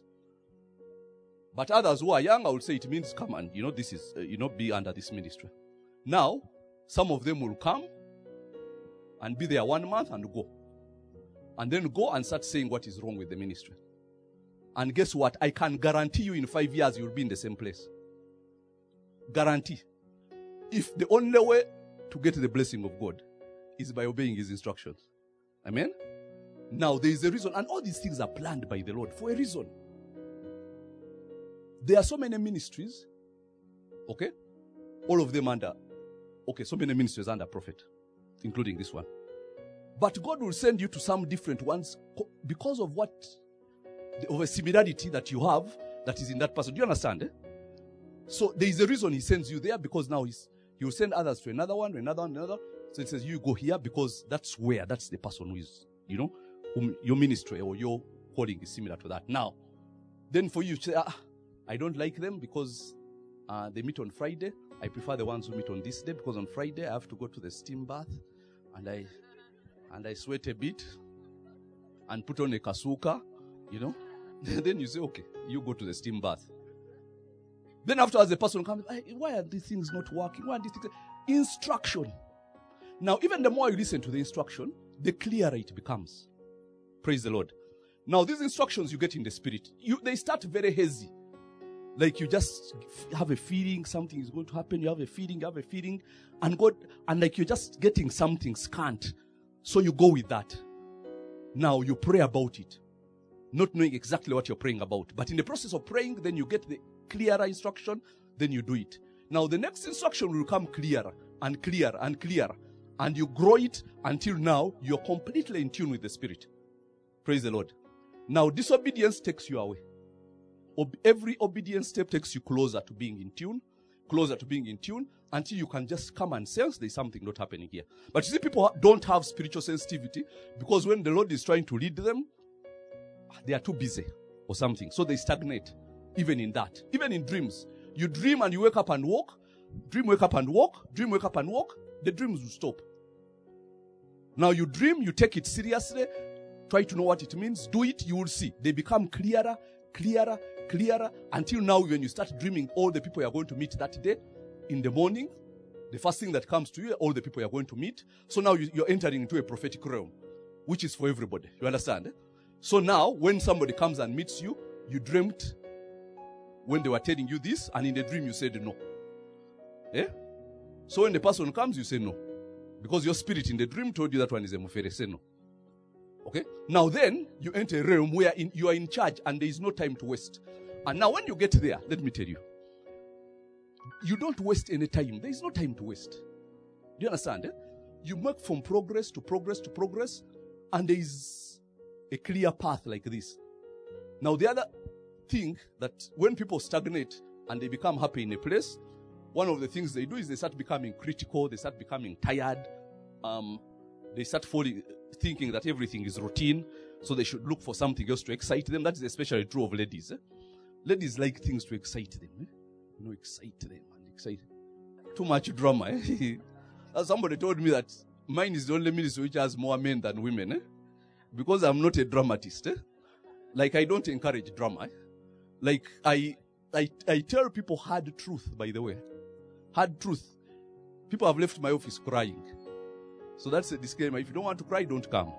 But others who are young, I would say it means come and, you know, this is, uh, you know, be under this ministry. Now, some of them will come and be there one month and go. And then go and start saying what is wrong with the ministry. And guess what? I can guarantee you in five years you'll be in the same place. Guarantee. If the only way to get the blessing of God is by obeying His instructions. Amen? Now, there is a reason. And all these things are planned by the Lord for a reason. There are so many ministries. Okay? All of them under. Okay, so many ministries under prophet. Including this one. But God will send you to some different ones because of what, of a similarity that you have that is in that person. Do you understand? Eh? So there is a reason He sends you there, because now he's, He will send others to another one, another one, another. So He says, you go here because that's where, that's the person who is, you know, whom your ministry or your calling is similar to that. Now, then for you to say, ah, I don't like them because uh, they meet on Friday. I prefer the ones who meet on this day because on Friday I have to go to the steam bath and I... And I sweat a bit and put on a kasuka, you know. Then you say, okay, you go to the steam bath. Then afterwards the person comes, hey, why are these things not working? Why are these things? Instruction. Now, even the more you listen to the instruction, the clearer it becomes. Praise the Lord. Now, these instructions you get in the spirit, you, they start very hazy. Like you just have a feeling something is going to happen. You have a feeling, you have a feeling. And God, and like you're just getting something scant. So you go with that. Now you pray about it. Not knowing exactly what you're praying about. But in the process of praying, then you get the clearer instruction, then you do it. Now the next instruction will become clearer and clearer and clearer. And you grow it until now you're completely in tune with the Spirit. Praise the Lord. Now disobedience takes you away. Ob- every obedience step takes you closer to being in tune. Closer to being in tune until you can just come and sense there's something not happening here. But you see, people don't have spiritual sensitivity because when the Lord is trying to lead them, they are too busy or something. So they stagnate even in that. Even in dreams. You dream and you wake up and walk. Dream, wake up and walk. Dream, wake up and walk. The dreams will stop. Now you dream, you take it seriously. Try to know what it means. Do it, you will see. They become clearer, clearer, clearer, until now when you start dreaming all the people you are going to meet that day, in the morning, the first thing that comes to you, all the people you are going to meet. So now you, you're entering into a prophetic realm, which is for everybody. You understand? Eh? So now, when somebody comes and meets you, you dreamt when they were telling you this, and in the dream you said no. Eh? So when the person comes, you say no. Because your spirit in the dream told you that one is a mufere, say no. Okay? Now then, you enter a realm where in, you are in charge and there is no time to waste. And now when you get there, let me tell you, you don't waste any time. There is no time to waste. Do you understand? Eh? You move from progress to progress to progress, and there is a clear path like this. Now the other thing that when people stagnate and they become happy in a place, one of the things they do is they start becoming critical, they start becoming tired, um, they start falling, thinking that everything is routine, so they should look for something else to excite them. That is especially true of ladies. Eh? Ladies like things to excite them. Eh? You know, excite them and excite. Too much drama. Eh? Somebody told me that mine is the only ministry which has more men than women. Eh? Because I'm not a dramatist. Eh? Like, I don't encourage drama. Eh? Like, I, I, I tell people hard truth, by the way. Hard truth. People have left my office crying. So that's a disclaimer. If you don't want to cry, don't come.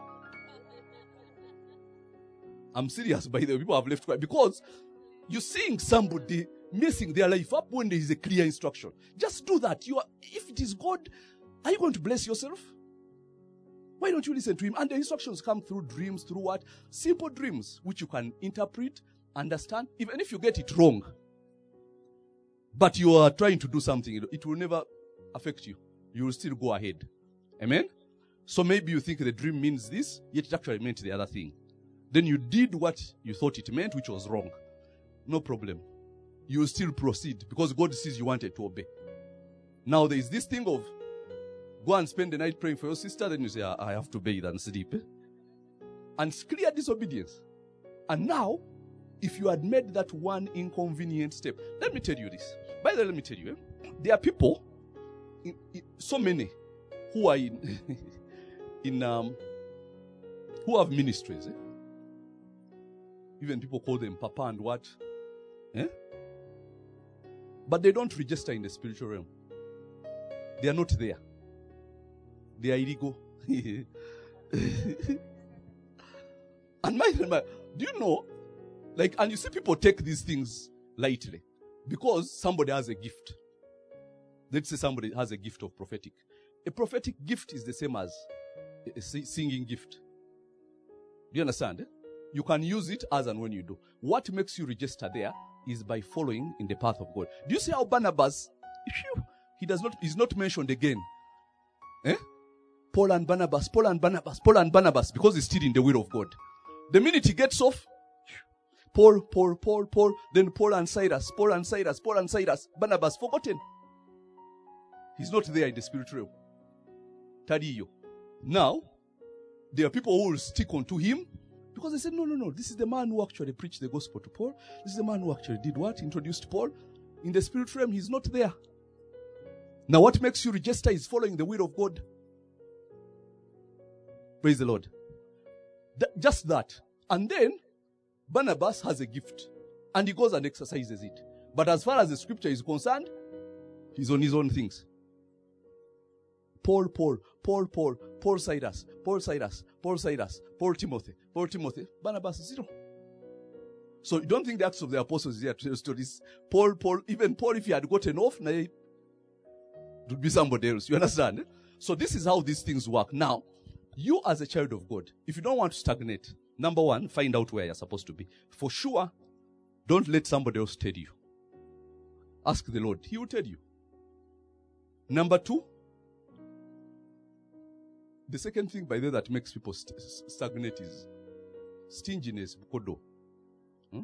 I'm serious, by the way. People have left crying. Because you're seeing somebody messing their life up when there is a clear instruction. Just do that. You are, if it is God, are you going to bless yourself? Why don't you listen to him? And the instructions come through dreams, through what? Simple dreams, which you can interpret, understand, even if you get it wrong. But you are trying to do something, it will never affect you. You will still go ahead. Amen? So maybe you think the dream means this, yet it actually meant the other thing. Then you did what you thought it meant, which was wrong. No problem. You will still proceed because God sees you wanted to obey. Now there is this thing of go and spend the night praying for your sister, then you say, I have to bathe and sleep. Eh? And it's clear disobedience. And now, if you had made that one inconvenient step, let me tell you this. By the way, let me tell you, eh? There are people, in, in, so many, who are in, in um, who have ministries. Eh? Even people call them Papa and what? Eh? But they don't register in the spiritual realm. They are not there. They are illegal. And my, my, do you know, like, and you see people take these things lightly because somebody has a gift. Let's say somebody has a gift of prophetic. A prophetic gift is the same as a singing gift. Do you understand? Eh? You can use it as and when you do. What makes you register there is by following in the path of God. Do you see how Barnabas, he does not, is not mentioned again? Eh? Paul and Barnabas, Paul and Barnabas, Paul and Barnabas, because he's still in the will of God. The minute he gets off, Paul, Paul, Paul, Paul, then Paul and Silas, Paul and Silas, Paul and Silas, Barnabas forgotten. He's not there in the spiritual realm. Tadiyo. Now, there are people who will stick on to him because they said, no, no, no, this is the man who actually preached the gospel to Paul. This is the man who actually did what? Introduced Paul. In the spiritual realm, he's not there. Now, what makes you register is following the will of God. Praise the Lord. Th- just that. And then, Barnabas has a gift. And he goes and exercises it. But as far as the scripture is concerned, he's on his own things. Paul, Paul, Paul, Paul, Paul Silas, Paul Silas, Paul Silas, Paul Timothy, Paul Timothy, Barnabas zero. So you don't think the Acts of the Apostles is here to tell stories. Paul, Paul, even Paul, if he had gotten off, now it would be somebody else. You understand? So this is how these things work. Now, you as a child of God, if you don't want to stagnate, number one, find out where you're supposed to be. For sure, don't let somebody else tell you. Ask the Lord. He will tell you. Number two, the second thing by there that makes people st- stagnate is stinginess. Bukodo. Hmm?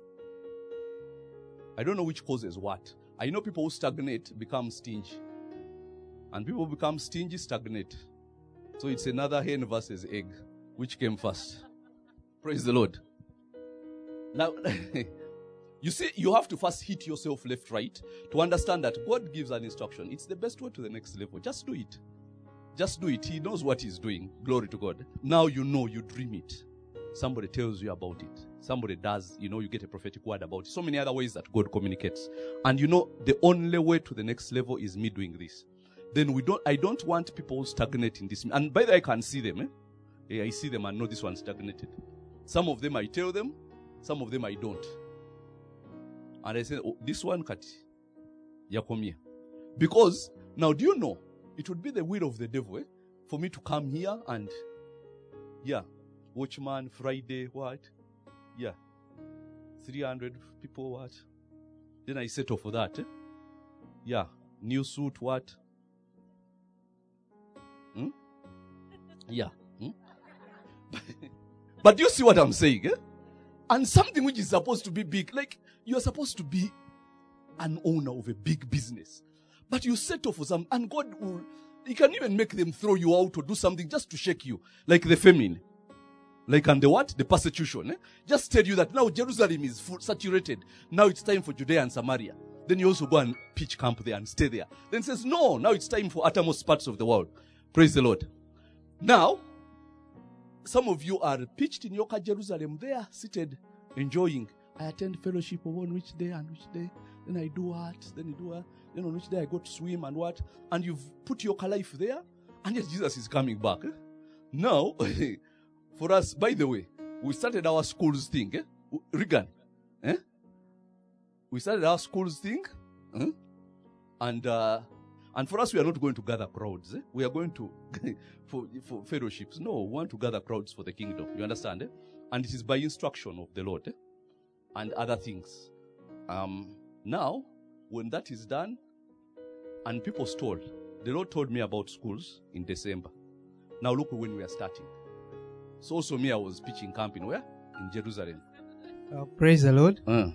I don't know which causes what. I know people who stagnate become stingy. And people become stingy, stagnate. So it's another hen versus egg. Which came first? Praise the Lord. Now, you see, you have to first hit yourself left, right, to understand that God gives an instruction. It's the best way to the next level. Just do it. Just do it. He knows what he's doing. Glory to God. Now you know, you dream it. Somebody tells you about it. Somebody does, you know, you get a prophetic word about it. So many other ways that God communicates. And you know, the only way to the next level is me doing this. Then we don't, I don't want people stagnating this. And by the way, I can see them. Eh? Yeah, I see them and know this one stagnated. Some of them I tell them, some of them I don't. And I say, oh, this one, Kati, Yakomia. Because, now do you know, it would be the will of the devil, eh, for me to come here and, yeah, Watchman, Friday, what? Yeah, three hundred people, what? Then I settle for that, eh? Yeah, new suit, what? Hmm? Yeah. Hmm? But do you see what I'm saying, eh? And something which is supposed to be big, like you're supposed to be an owner of a big business. But you settle for some, and God will, He can even make them throw you out or do something just to shake you. Like the famine. Like and the what? The persecution. Eh? Just tell you that now Jerusalem is full, saturated. Now it's time for Judea and Samaria. Then you also go and pitch camp there and stay there. Then says, no, now it's time for uttermost parts of the world. Praise the Lord. Now, some of you are pitched in Yoka, Jerusalem, there, seated, enjoying. I attend fellowship on which day and which day. Then I do what? Then you do what? Then on which day I go to swim and what? And you've put your life there. And yet Jesus is coming back. Eh? Now, for us, by the way, we started our schools thing. Eh? Regan. Eh? we started our schools thing. Huh? And uh, and for us, we are not going to gather crowds. Eh? We are going to, for, for fellowships. No, we want to gather crowds for the kingdom. You understand? Eh? And it is by instruction of the Lord. Eh? And other things. Um, now, when that is done, and people stole, the Lord told me about schools in December. Now look when we are starting. So also me, I was pitching camp in where? In Jerusalem. Uh, praise the Lord. Uh.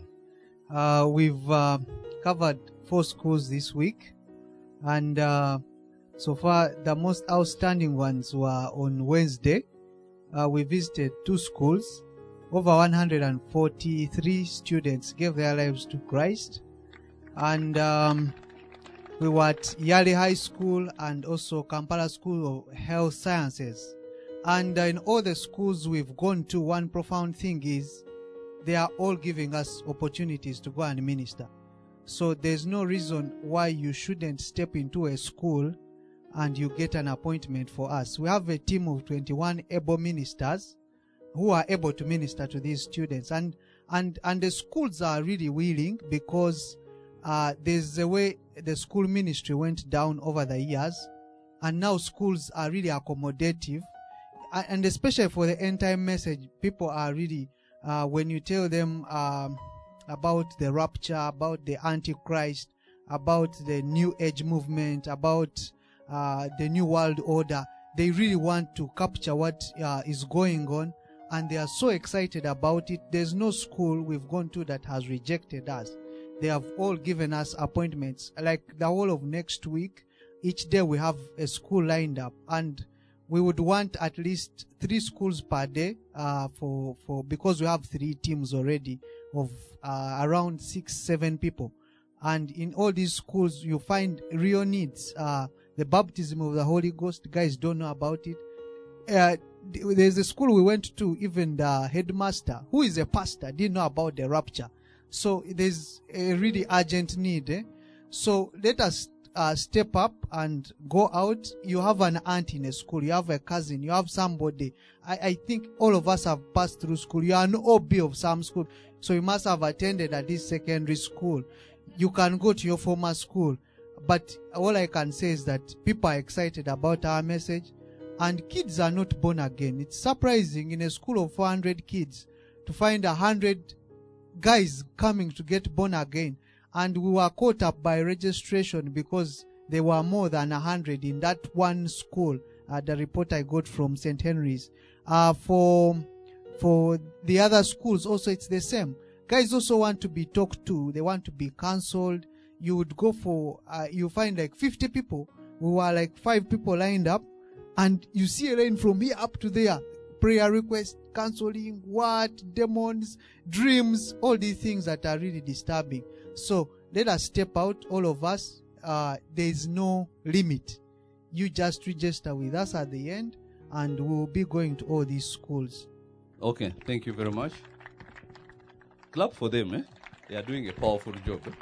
Uh, we've uh, covered four schools this week. And uh, so far, the most outstanding ones were on Wednesday. Uh, we visited two schools. Over one hundred forty-three students gave their lives to Christ. And um, we were at Yale High School and also Kampala School of Health Sciences. And uh, in all the schools we've gone to, one profound thing is they are all giving us opportunities to go and minister. So there's no reason why you shouldn't step into a school and you get an appointment for us. We have a team of twenty-one able ministers who are able to minister to these students. And and and the schools are really willing because uh, there's a way the school ministry went down over the years. And now schools are really accommodative. And especially for the end time message, people are really, uh, when you tell them um, about the rapture, about the Antichrist, about the New Age movement, about uh, the New World Order, they really want to capture what uh, is going on, and they are so excited about it. There's no school we've gone to that has rejected us. They have all given us appointments. Like the whole of next week, each day we have a school lined up, and we would want at least three schools per day uh, for for because we have three teams already of uh, around six, seven people. And in all these schools, you find real needs. Uh, the baptism of the Holy Ghost, guys don't know about it. Uh, there's a school we went to, even the headmaster, who is a pastor, didn't know about the rapture. So there's a really urgent need. Eh? So let us uh, step up and go out. You have an aunt in a school, you have a cousin, you have somebody. I, I think all of us have passed through school. You are an O B of some school, so you must have attended at this secondary school. You can go to your former school. But all I can say is that people are excited about our message, and kids are not born again. It's surprising in a school of four hundred kids to find one hundred guys coming to get born again. And we were caught up by registration because there were more than one hundred in that one school, uh, the report I got from Saint Henry's. Uh, for, for the other schools also it's the same. Guys also want to be talked to. They want to be counseled. You would go for, uh, you find like fifty people. We were like five people lined up, and you see a line from here up to there. Prayer requests, counseling, what, demons, dreams, all these things that are really disturbing. So let us step out, all of us. Uh, there is no limit. You just register with us at the end, and we'll be going to all these schools. Okay, thank you very much. Clap for them, eh? They are doing a powerful job. Eh?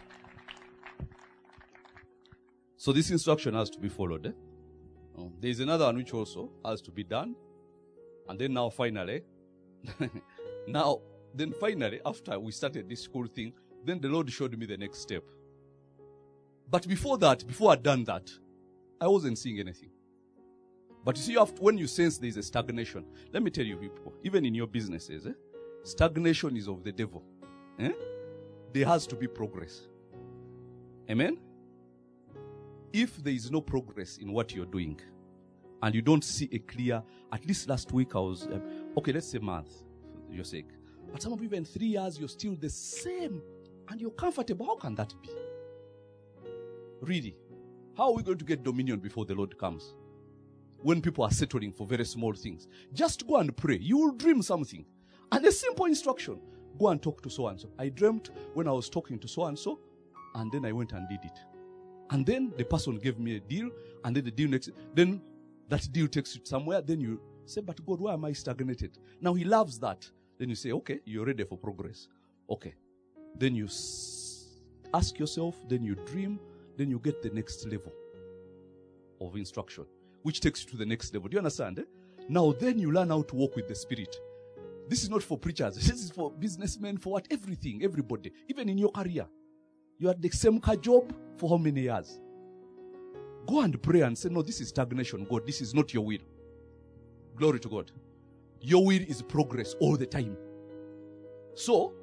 So this instruction has to be followed. Eh? Oh, there is another one which also has to be done. And then now finally, now, then finally, after we started this school thing, then the Lord showed me the next step. But before that, before I'd done that, I wasn't seeing anything. But you see, after, when you sense there is a stagnation, let me tell you people, even in your businesses, eh, stagnation is of the devil. Eh? There has to be progress. Amen? If there is no progress in what you're doing, and you don't see a clear, at least last week I was, um, okay, let's say month, for your sake. But some of you, even three years, you're still the same, and you're comfortable. How can that be? Really? How are we going to get dominion before the Lord comes? When people are settling for very small things. Just go and pray. You will dream something. And a simple instruction. Go and talk to so-and-so. I dreamt when I was talking to so-and-so, and then I went and did it. And then the person gave me a deal, and then the deal next, then that deal takes you somewhere, then you say, but God, why am I stagnated? Now he loves that. Then you say, okay, you're ready for progress. Okay. Then you s- ask yourself, then you dream, then you get the next level of instruction, which takes you to the next level. Do you understand? Eh? Now then you learn how to walk with the Spirit. This is not for preachers. This is for businessmen, for what? Everything, everybody. Even in your career. You had the same car job for how many years? Go and pray and say, no, this is stagnation, God. This is not your will. Glory to God. Your will is progress all the time. So,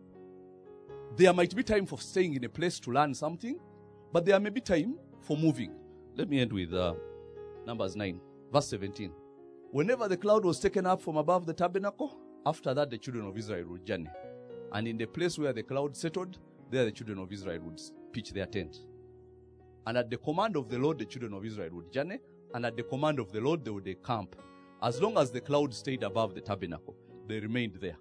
there might be time for staying in a place to learn something, but there may be time for moving. Let me end with uh, Numbers nine, verse seventeen. Whenever the cloud was taken up from above the tabernacle, after that the children of Israel would journey. And in the place where the cloud settled, there the children of Israel would pitch their tent. And at the command of the Lord, the children of Israel would journey. And at the command of the Lord, they would camp. As long as the cloud stayed above the tabernacle, they remained there.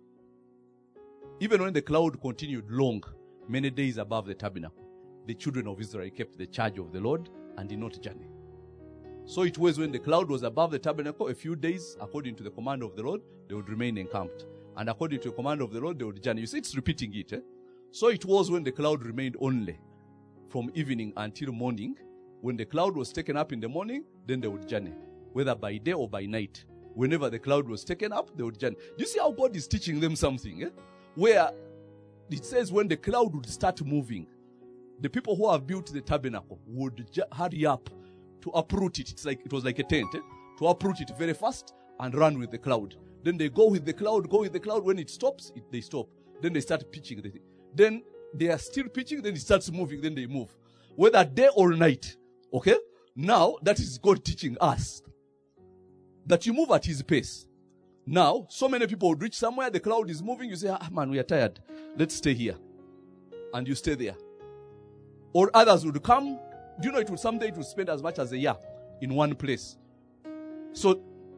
Even when the cloud continued long, many days above the tabernacle, the children of Israel kept the charge of the Lord and did not journey. So it was when the cloud was above the tabernacle, a few days, according to the command of the Lord, they would remain encamped. And according to the command of the Lord, they would journey. You see, it's repeating it. Eh? So it was when the cloud remained only from evening until morning. When the cloud was taken up in the morning, then they would journey, whether by day or by night. Whenever the cloud was taken up, they would journey. Do you see how God is teaching them something? Eh? Where it says when the cloud would start moving, the people who have built the tabernacle would ju- hurry up to uproot it. It's like it was like a tent, eh? To uproot it very fast and run with the cloud. Then they go with the cloud, go with the cloud. When it stops, it, they stop. Then they start pitching the thing. Then they are still pitching, then it starts moving, then they move. Whether day or night. Okay? Now, that is God teaching us that you move at His pace. Now, so many people would reach somewhere, the cloud is moving, you say, ah man, we are tired. Let's stay here. And you stay there. Or others would come. Do you know it would someday it would spend as much as a year in one place. So,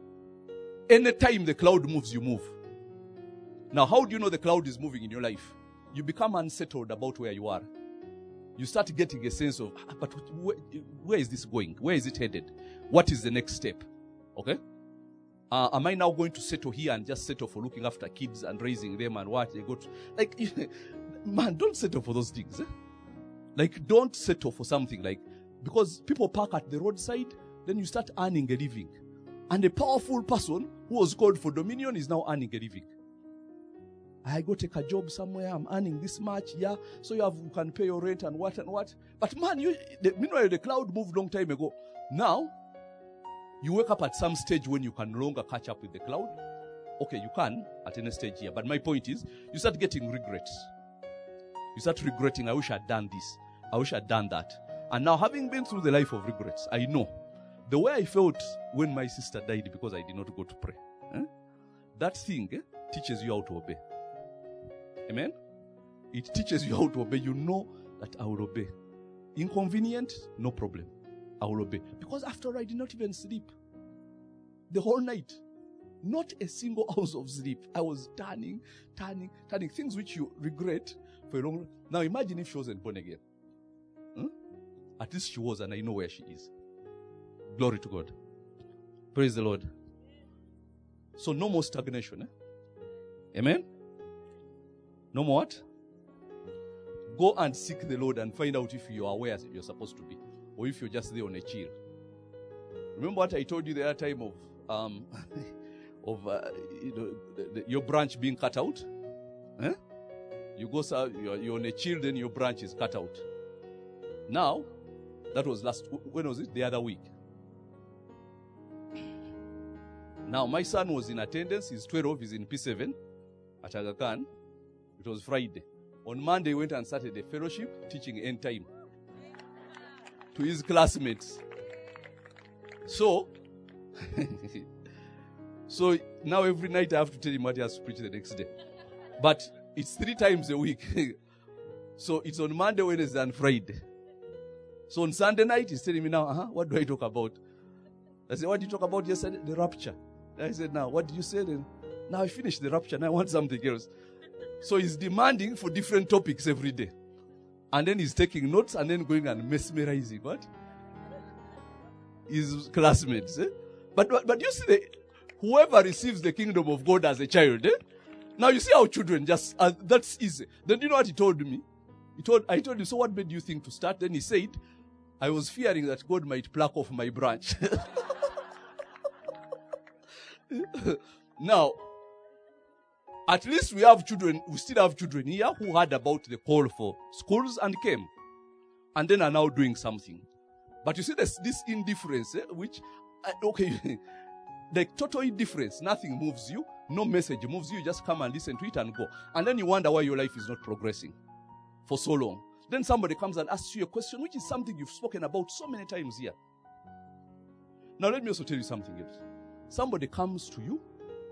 anytime the cloud moves, you move. Now, how do you know the cloud is moving in your life? You become unsettled about where you are. You start getting a sense of, ah, but where, where is this going? Where is it headed? What is the next step? Okay? Uh, am I now going to settle here and just settle for looking after kids and raising them and what they go to? Like, man, don't settle for those things. Eh? Like, don't settle for something like, because people park at the roadside, then you start earning a living. And a powerful person who was called for dominion is now earning a living. I go take a job somewhere, I'm earning this much, yeah, so you have you can pay your rent and what and what. But man, you the, meanwhile the cloud moved long time ago. Now, you wake up at some stage when you can no longer catch up with the cloud. Okay, you can at any stage here. But my point is, you start getting regrets. You start regretting, I wish I'd done this. I wish I'd done that. And now, having been through the life of regrets, I know the way I felt when my sister died because I did not go to pray. Eh? That thing eh, teaches you how to obey. Amen? It teaches you how to obey. You know that I will obey. Inconvenient, no problem. I will obey. Because after all, I did not even sleep. The whole night. Not a single ounce of sleep. I was turning, turning, turning. Things which you regret for a long time. Now imagine if she wasn't born again. Hmm? At least she was, and I know where she is. Glory to God. Praise the Lord. So no more stagnation. Eh? Amen? No more what? Go and seek the Lord and find out if you are where you're supposed to be. Or if you're just there on a chill. Remember what I told you the other time of um, of uh, you know, the, the, your branch being cut out? Eh? You go, sir, you're, you're on a chill, then your branch is cut out. Now, that was last, when was it? The other week. Now, my son was in attendance. He's twelve. He's in P seven at Aga Khan. It was Friday. On Monday, he went and started a fellowship teaching end time to his classmates. So, so now every night I have to tell him what he has to preach the next day. But it's three times a week. So it's on Monday, Wednesday, and Friday. So on Sunday night, he's telling me now, uh-huh, what do I talk about? I said, what did you talk about yesterday? The rapture. I said, now, what did you say then? Now I finished the rapture, now I want something else. So he's demanding for different topics every day. And then he's taking notes and then going and mesmerizing what? His classmates. Eh? But, but but you see, the, whoever receives the kingdom of God as a child, eh? Now you see how children just, uh, that's easy. Then you know what he told me? He told, I told him, so what made you think to start? Then he said, I was fearing that God might pluck off my branch. Now, At least we have children, we still have children here who heard about the call for schools and came. And then are now doing something. But you see this, this indifference, eh, which, uh, okay, the total indifference, nothing moves you, no message moves you, you just come and listen to it and go. And then you wonder why your life is not progressing for so long. Then somebody comes and asks you a question, which is something you've spoken about so many times here. Now let me also tell you something else. Somebody comes to you,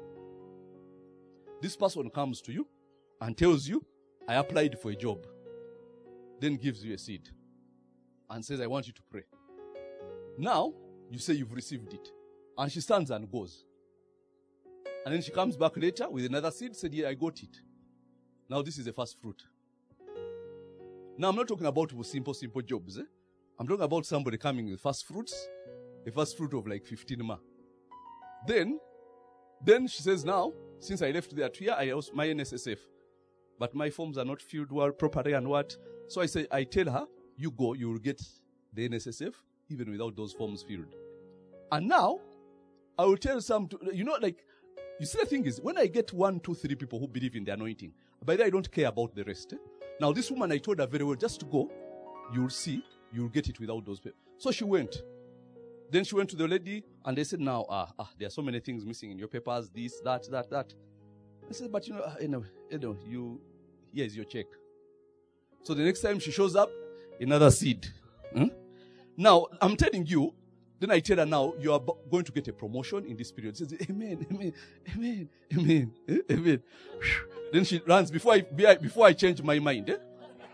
this person comes to you and tells you, I applied for a job. Then gives you a seed and says, I want you to pray. Now, you say you've received it. And she stands and goes. And then she comes back later with another seed, said, yeah, I got it. Now this is the first fruit. Now I'm not talking about simple, simple jobs. Eh? I'm talking about somebody coming with first fruits, a first fruit of like fifteen ma. Then, then she says, now, since I left there to here, I also my N S S F. But my forms are not filled well properly and what. So I say, I tell her, you go, you will get the N S S F, even without those forms filled. And now, I will tell some, to, you know, like, you see the thing is, when I get one, two, three people who believe in the anointing, by then I don't care about the rest. Eh? Now this woman, I told her very well, just to go, you'll see, you'll get it without those people. So she went. Then she went to the lady, and they said, now, ah, ah, there are so many things missing in your papers, this, that, that, that. I said, but you know, you know, you know, you, here's your check. So the next time she shows up, another seed. Hmm? Now, I'm telling you, then I tell her now, you are going to get a promotion in this period. She says, amen, amen, amen, amen, eh? Amen. Then she runs before I, before I change my mind. Eh?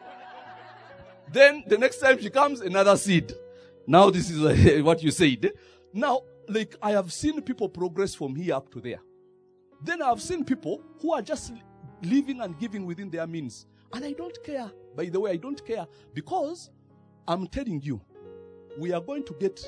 Then the next time she comes, another seed. Now this is uh, what you said. Eh? Now, like I have seen people progress from here up to there. Then I have seen people who are just living and giving within their means. And I don't care. By the way, I don't care. Because I'm telling you, we are going to get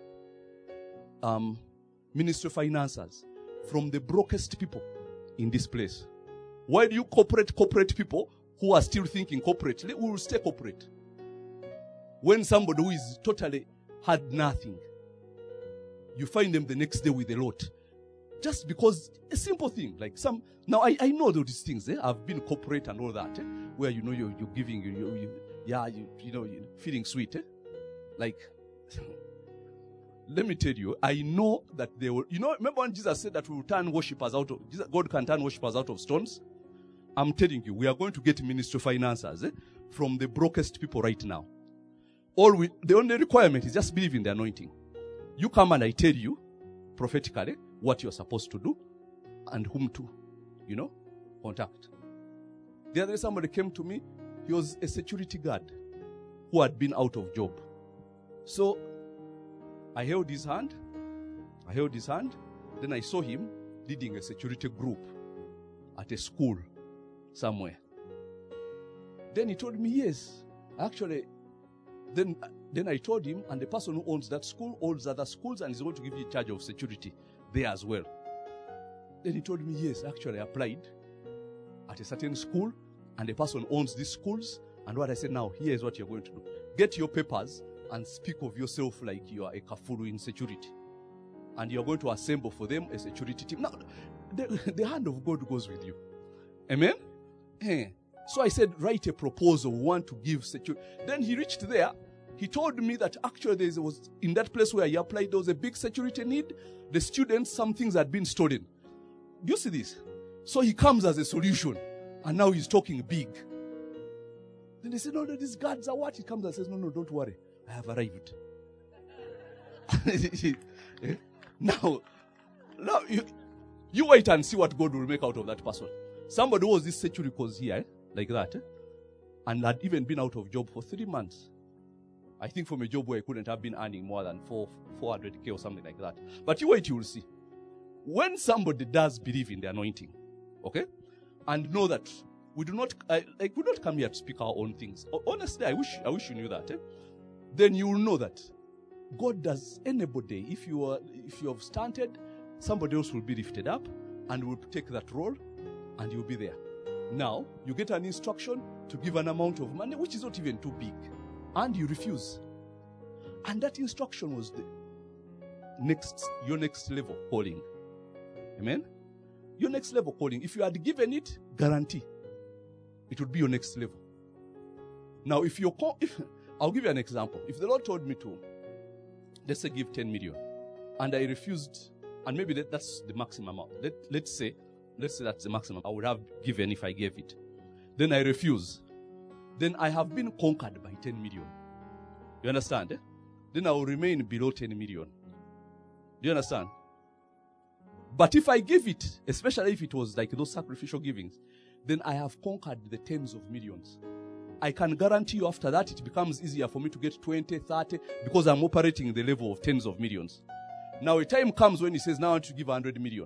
um, ministry financiers from the brokest people in this place. Why do you corporate corporate people who are still thinking corporately? We will stay corporate. When somebody who is totally had nothing, you find them the next day with a lot. Just because a simple thing, like some, now I, I know those things, eh? I've been corporate and all that, eh? Where you know you're, you're giving, you, you, you, yeah, you, you know, you're feeling sweet, eh? Like, let me tell you, I know that they will, you know, remember when Jesus said that we will turn worshippers out of, Jesus, God can turn worshippers out of stones? I'm telling you, we are going to get ministry financiers eh, from the brokest people right now. All we, the only requirement is just believe in the anointing. You come and I tell you, prophetically, what you're supposed to do and whom to, you know, contact. The other day somebody came to me, he was a security guard who had been out of job. So, I held his hand, I held his hand, then I saw him leading a security group at a school somewhere. Then he told me, yes, actually, then, then I told him, and the person who owns that school owns other schools and is going to give you charge of security there as well. Then he told me, yes, actually I applied at a certain school, and the person owns these schools, and what I said, now, here is what you're going to do. Get your papers and speak of yourself like you are a kafuru in security. And you're going to assemble for them a security team. Now, the, the hand of God goes with you. Amen? Eh. So I said, write a proposal, we want to give security. Then he reached there. He told me that actually there was, in that place where he applied, there was a big security need. The students, some things had been stolen. Do you see this? So he comes as a solution. And now he's talking big. Then they say, no, no, these guards are what? He comes and says, no, no, don't worry. I have arrived. now, now you, you wait and see what God will make out of that person. Somebody who was this security cause here, eh? like that, eh? and had even been out of job for three months. I think from a job where he couldn't have been earning more than four, 400k or something like that. But you wait, you will see. When somebody does believe in the anointing, okay, and know that we do not, uh, like, we don't come here to speak our own things. Honestly, I wish, I wish you knew that. Eh? Then you will know that God does anybody. If you are, if you have stunted, somebody else will be lifted up and will take that role, and you'll be there. Now you get an instruction to give an amount of money which is not even too big, and you refuse. And that instruction was the next, your next level calling. Amen. Your next level calling. If you had given it, guarantee it would be your next level. Now, if you're, call, if, I'll give you an example. If the Lord told me to, let's say, give ten million, and I refused, and maybe that, that's the maximum amount. Let, let's say, let's say that's the maximum I would have given if I gave it. Then I refuse. Then I have been conquered by ten million. You understand? Eh? Then I will remain below ten million. Do you understand? But if I give it, especially if it was like those sacrificial givings, then I have conquered the tens of millions. I can guarantee you after that it becomes easier for me to get twenty, thirty, because I'm operating in the level of tens of millions. Now a time comes when he says, now I want to give one hundred million.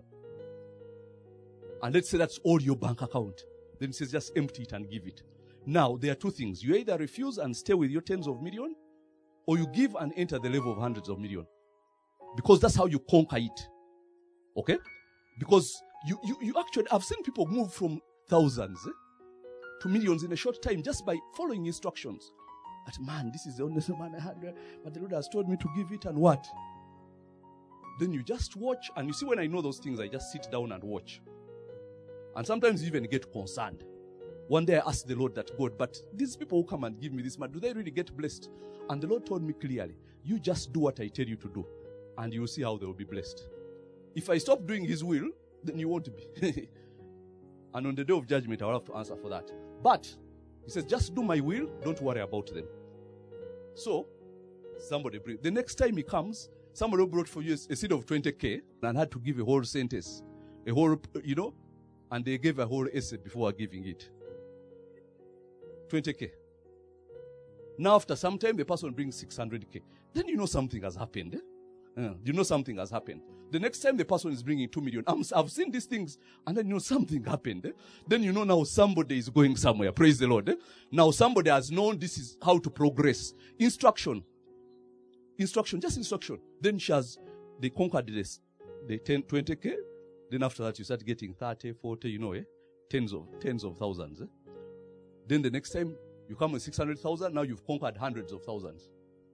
And let's say that's all your bank account. Then he says, just empty it and give it. Now there are two things. You either refuse and stay with your tens of million, or you give and enter the level of hundreds of million. Because that's how you conquer it. Okay? Because you, you, you actually, I've seen people move from thousands eh, to millions in a short time just by following instructions. But man, this is the only man I had, but the Lord has told me to give it and what? Then you just watch, and you see when I know those things, I just sit down and watch. And sometimes you even get concerned. One day I asked the Lord that, God, but these people who come and give me this money, do they really get blessed? And the Lord told me clearly, you just do what I tell you to do, and you will see how they will be blessed. If I stop doing His will, then you won't be. And on the day of judgment, I will have to answer for that. But He says, just do my will, don't worry about them. So, somebody bring. The next time He comes, somebody brought for you a seed of twenty K and had to give a whole sentence, a whole, you know, and they gave a whole essay before giving it. twenty K. Now, after some time, the person brings six hundred K. Then you know something has happened. Eh? Uh, you know something has happened. The next time the person is bringing two million, I'm, I've seen these things, and then you know something happened. Eh? Then you know now somebody is going somewhere. Praise the Lord. Eh? Now somebody has known this is how to progress. Instruction. Instruction. Just instruction. Then she has, they conquered this, the ten, twenty K. Then after that you start getting thirty, forty, you know, eh? Tens of, tens of thousands. Eh? Then the next time you come with six hundred thousand, now you've conquered hundreds of thousands.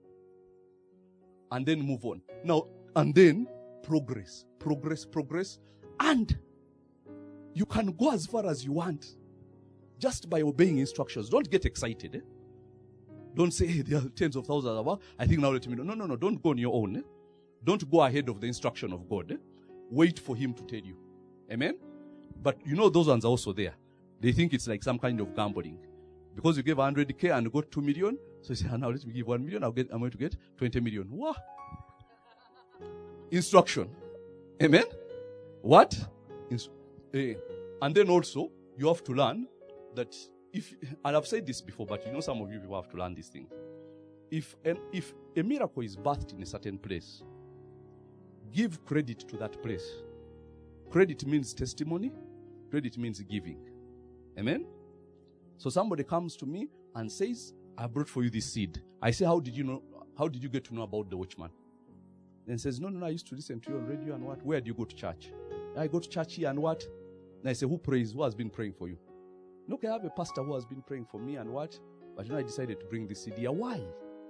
And then move on. Now, and then progress, progress, progress. And you can go as far as you want just by obeying instructions. Don't get excited. Eh? Don't say, hey, there are tens of thousands of I think now let me know. No, no, no. Don't go on your own. Eh? Don't go ahead of the instruction of God. Eh? Wait for Him to tell you. Amen? But you know those ones are also there. They think it's like some kind of gambling. Because you gave one hundred K and got two million, so you say, now let me give one million, I'll get, I'm going to get twenty million. What? Instruction. Amen? What? Inst- eh. And then also, you have to learn that if, and I've said this before, but you know some of you people have to learn this thing. If, an, if a miracle is birthed in a certain place, give credit to that place. Credit means testimony. Credit means giving. Amen? So somebody comes to me and says, I brought for you this seed. I say, how did you know? How did you get to know about the watchman? Then says, no, no, no, I used to listen to you on radio and what? Where do you go to church? I go to church here and what? And I say, who prays? Who has been praying for you? Look, I have a pastor who has been praying for me and what? But you know, I decided to bring this seed here. Why?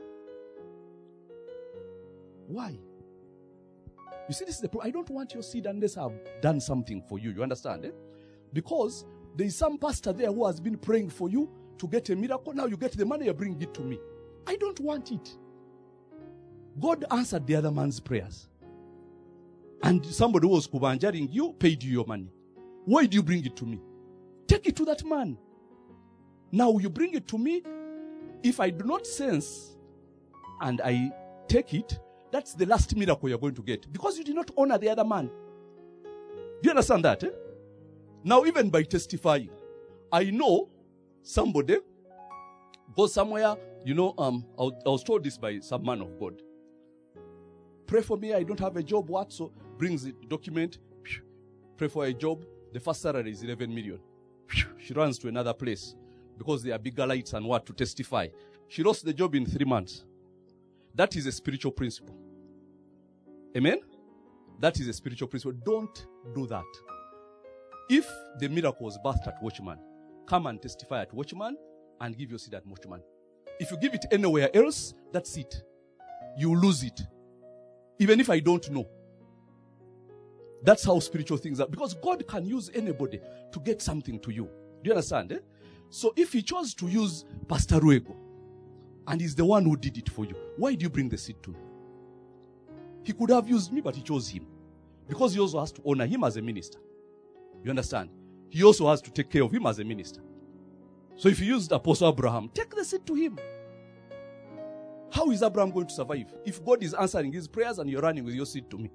Why? You see, this is the problem. I don't want your seed unless I've done something for you. You understand? Eh? Because there is some pastor there who has been praying for you to get a miracle. Now you get the money, you bring it to me. I don't want it. God answered the other man's prayers. And somebody who was kubanjaring you paid you your money. Why do you bring it to me? Take it to that man. Now you bring it to me. If I do not sense and I take it, that's the last miracle you're going to get. Because you did not honor the other man. Do you understand that? Eh? Now, even by testifying, I know somebody goes somewhere, you know, um, I was, I was told this by some man of God. Pray for me, I don't have a job, what? So, brings the document, pray for a job, the first salary is eleven million. She runs to another place because there are bigger lights and what to testify. She lost the job in three months. That is a spiritual principle. Amen? That is a spiritual principle. Don't do that. If the miracle was birthed at Watchman, come and testify at Watchman and give your seed at Watchman. If you give it anywhere else, that's it. You lose it. Even if I don't know. That's how spiritual things are. Because God can use anybody to get something to you. Do you understand? Eh? So if he chose to use Pastor Ruego, and he's the one who did it for you, why do you bring the seed to me? He could have used me, but he chose him. Because he also has to honor him as a minister. You understand? He also has to take care of him as a minister. So if you used Apostle Abraham, take the seed to him. How is Abraham going to survive if God is answering his prayers and you're running with your seed to me?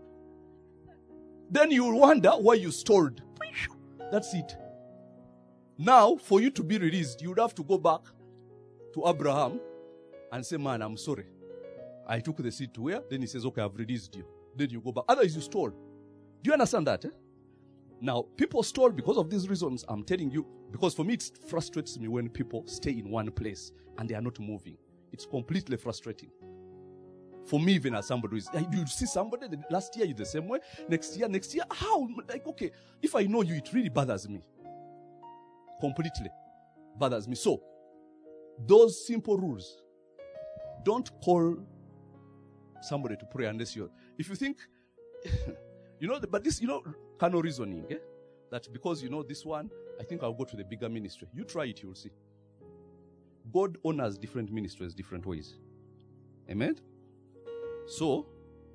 Then you wonder why you stalled. That's it. Now, for you to be released, you would have to go back to Abraham and say, man, I'm sorry. I took the seed to where? Then he says, okay, I've released you. Then you go back. Otherwise, you stole. Do you understand that? Eh? Now, people stole because of these reasons. I'm telling you, because for me, it frustrates me when people stay in one place and they are not moving. It's completely frustrating. For me, even as somebody who is, you see somebody, last year you're the same way, next year, next year, how? Like, okay, if I know you, it really bothers me. Completely bothers me. So, those simple rules, don't call somebody to pray unless you're, if you think, you know, but this, you know, carnal reasoning, eh? That because, you know, this one, I think I'll go to the bigger ministry. You try it, you'll see. God honors different ministries different ways. Amen? So,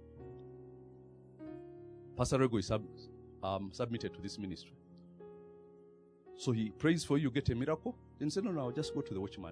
Pastor Rego is sub, um, submitted to this ministry. So he prays for you, you get a miracle. Then say, no, no, I'll just go to the watchman.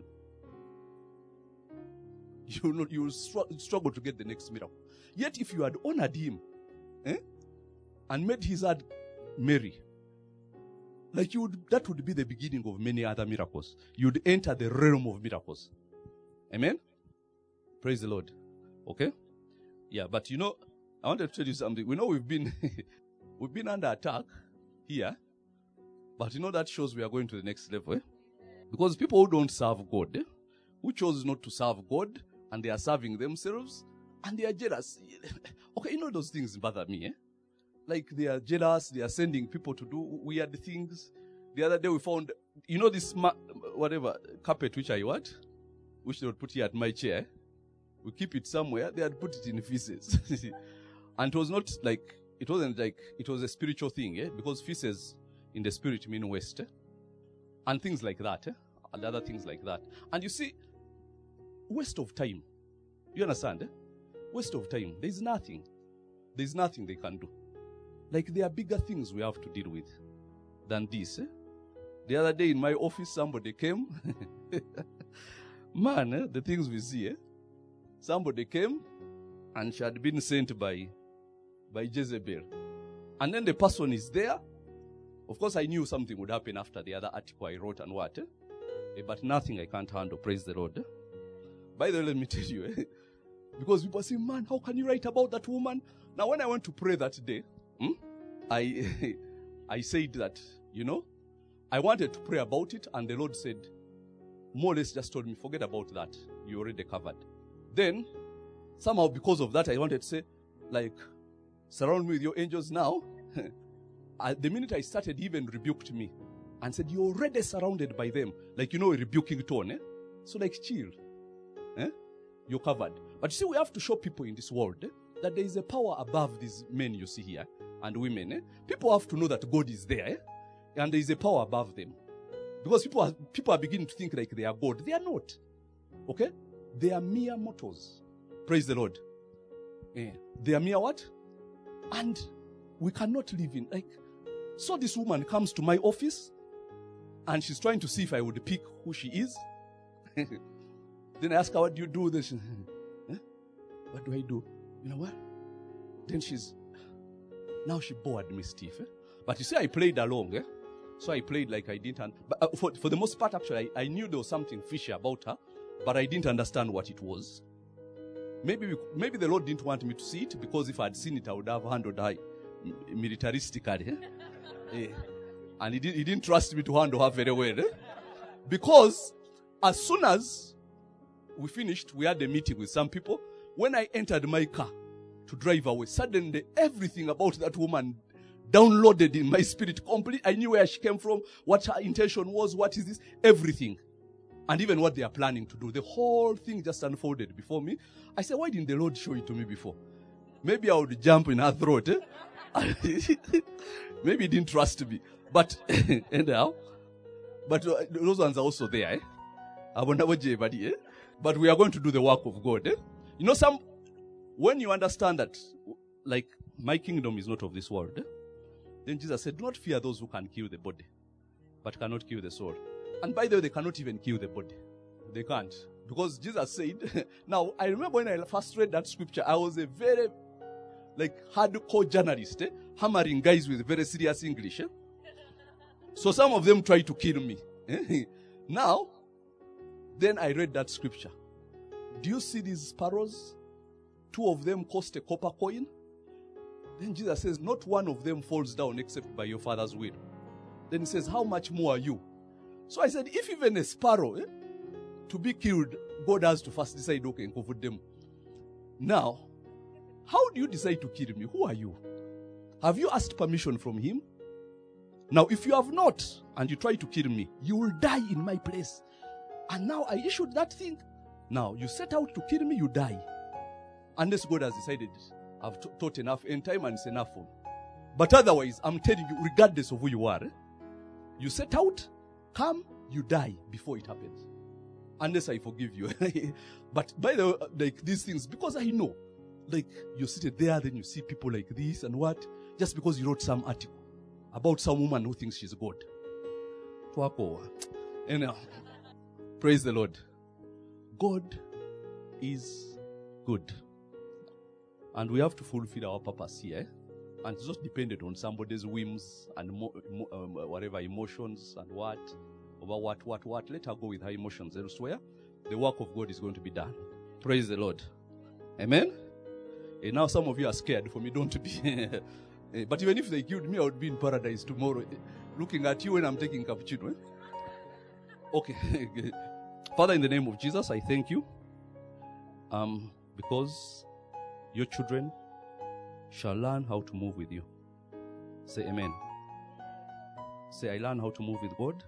You will not, you will str- struggle to get the next miracle. Yet if you had honored him, eh, and made his heart merry, like you would, that would be the beginning of many other miracles. You'd enter the realm of miracles. Amen? Praise the Lord. Okay? Yeah, but you know, I wanted to tell you something. We know we've been we've been under attack here, but you know that shows we are going to the next level. Eh? Because people who don't serve God, eh, who chose not to serve God, and they are serving themselves, and they are jealous. Okay, you know those things bother me, eh? Like they are jealous, they are sending people to do weird things. The other day we found, you know this, ma- whatever, carpet which I what? Which they would put here at my chair. We keep it somewhere, they had put it in feces. And it was not like, it wasn't like, it was a spiritual thing, eh? Because feces in the spirit mean waste. Eh? And things like that, eh? And other things like that. And you see, waste of time. You understand? Eh? Waste of time. There's nothing. There's nothing they can do. Like there are bigger things we have to deal with than this. Eh? The other day in my office, somebody came. Man, eh? The things we see. Eh? Somebody came and she had been sent by, by Jezebel. And then the person is there. Of course, I knew something would happen after the other article I wrote and what. Eh? But nothing I can't handle. Praise the Lord. Eh? By the way, let me tell you. Eh? Because people say, man, how can you write about that woman? Now, when I went to pray that day, hmm, I I said that, you know, I wanted to pray about it, and the Lord said, more or less just told me, forget about that. You already covered. Then, somehow because of that, I wanted to say, like, surround me with your angels now. The minute I started, he even rebuked me and said, you're already surrounded by them. Like, you know, a rebuking tone. Eh? So, like, chill. Eh? You're covered. But you see, we have to show people in this world eh, that there is a power above these men you see here and women. Eh? People have to know that God is there. Eh? And there is a power above them. Because people are, people are beginning to think like they are God. They are not. Okay? They are mere mortals. Praise the Lord. Eh. They are mere what? And we cannot live in, like, so this woman comes to my office and she's trying to see if I would pick who she is. Then I ask her, what do you do? This, eh? What do I do? You know what? Then she's, now she bored me, Steve. Eh? But you see, I played along. Eh? So I played like I didn't, but uh, for, for the most part, actually, I, I knew there was something fishy about her, but I didn't understand what it was. Maybe we, maybe the Lord didn't want me to see it, because if I had seen it, I would have handled her militaristically. Eh? Eh. And he, did, he didn't trust me to handle her very well. Eh? Because as soon as we finished, we had a meeting with some people. When I entered my car to drive away, suddenly everything about that woman downloaded in my spirit complete. I knew where she came from, what her intention was, what is this, everything. And even what they are planning to do. The whole thing just unfolded before me. I said, why didn't the Lord show it to me before? Maybe I would jump in her throat. Eh? Maybe he didn't trust me. But anyhow, but uh, those ones are also there. Eh? Eh? But we are going to do the work of God. Eh? You know, some when you understand that, like, my kingdom is not of this world, eh? Then Jesus said, do not fear those who can kill the body, but cannot kill the soul. And by the way, they cannot even kill the body. They can't. Because Jesus said, now, I remember when I first read that scripture, I was a very, like, hardcore journalist, eh? hammering guys with very serious English. Eh? So some of them tried to kill me. Eh? Now, then I read that scripture. Do you see these sparrows? Two of them cost a copper coin. Then Jesus says, not one of them falls down except by your Father's will. Then he says, how much more are you? So I said, if even a sparrow, eh, to be killed, God has to first decide, okay, and comfort them. Now, how do you decide to kill me? Who are you? Have you asked permission from him? Now, if you have not, and you try to kill me, you will die in my place. And now I issued that thing. Now, you set out to kill me, you die. Unless God has decided, I've t- taught enough in time and it's enough for me. But otherwise, I'm telling you, regardless of who you are, eh, you set out, come, you die before it happens. Unless I forgive you. But by the way, like these things, because I know, like you're seated there, then you see people like this and what, just because you wrote some article about some woman who thinks she's God. And uh, praise the Lord. God is good. And we have to fulfill our purpose here. And it's not dependent on somebody's whims and mo- mo- um, whatever emotions and what, over what, what, what. Let her go with her emotions elsewhere. The work of God is going to be done. Praise the Lord. Amen? And now some of you are scared for me, don't be. But even if they killed me, I would be in paradise tomorrow, looking at you when I'm taking cappuccino. Eh? Okay. Father, in the name of Jesus, I thank you. Um, because your children shall learn how to move with you. Say amen. Say, I learn how to move with God.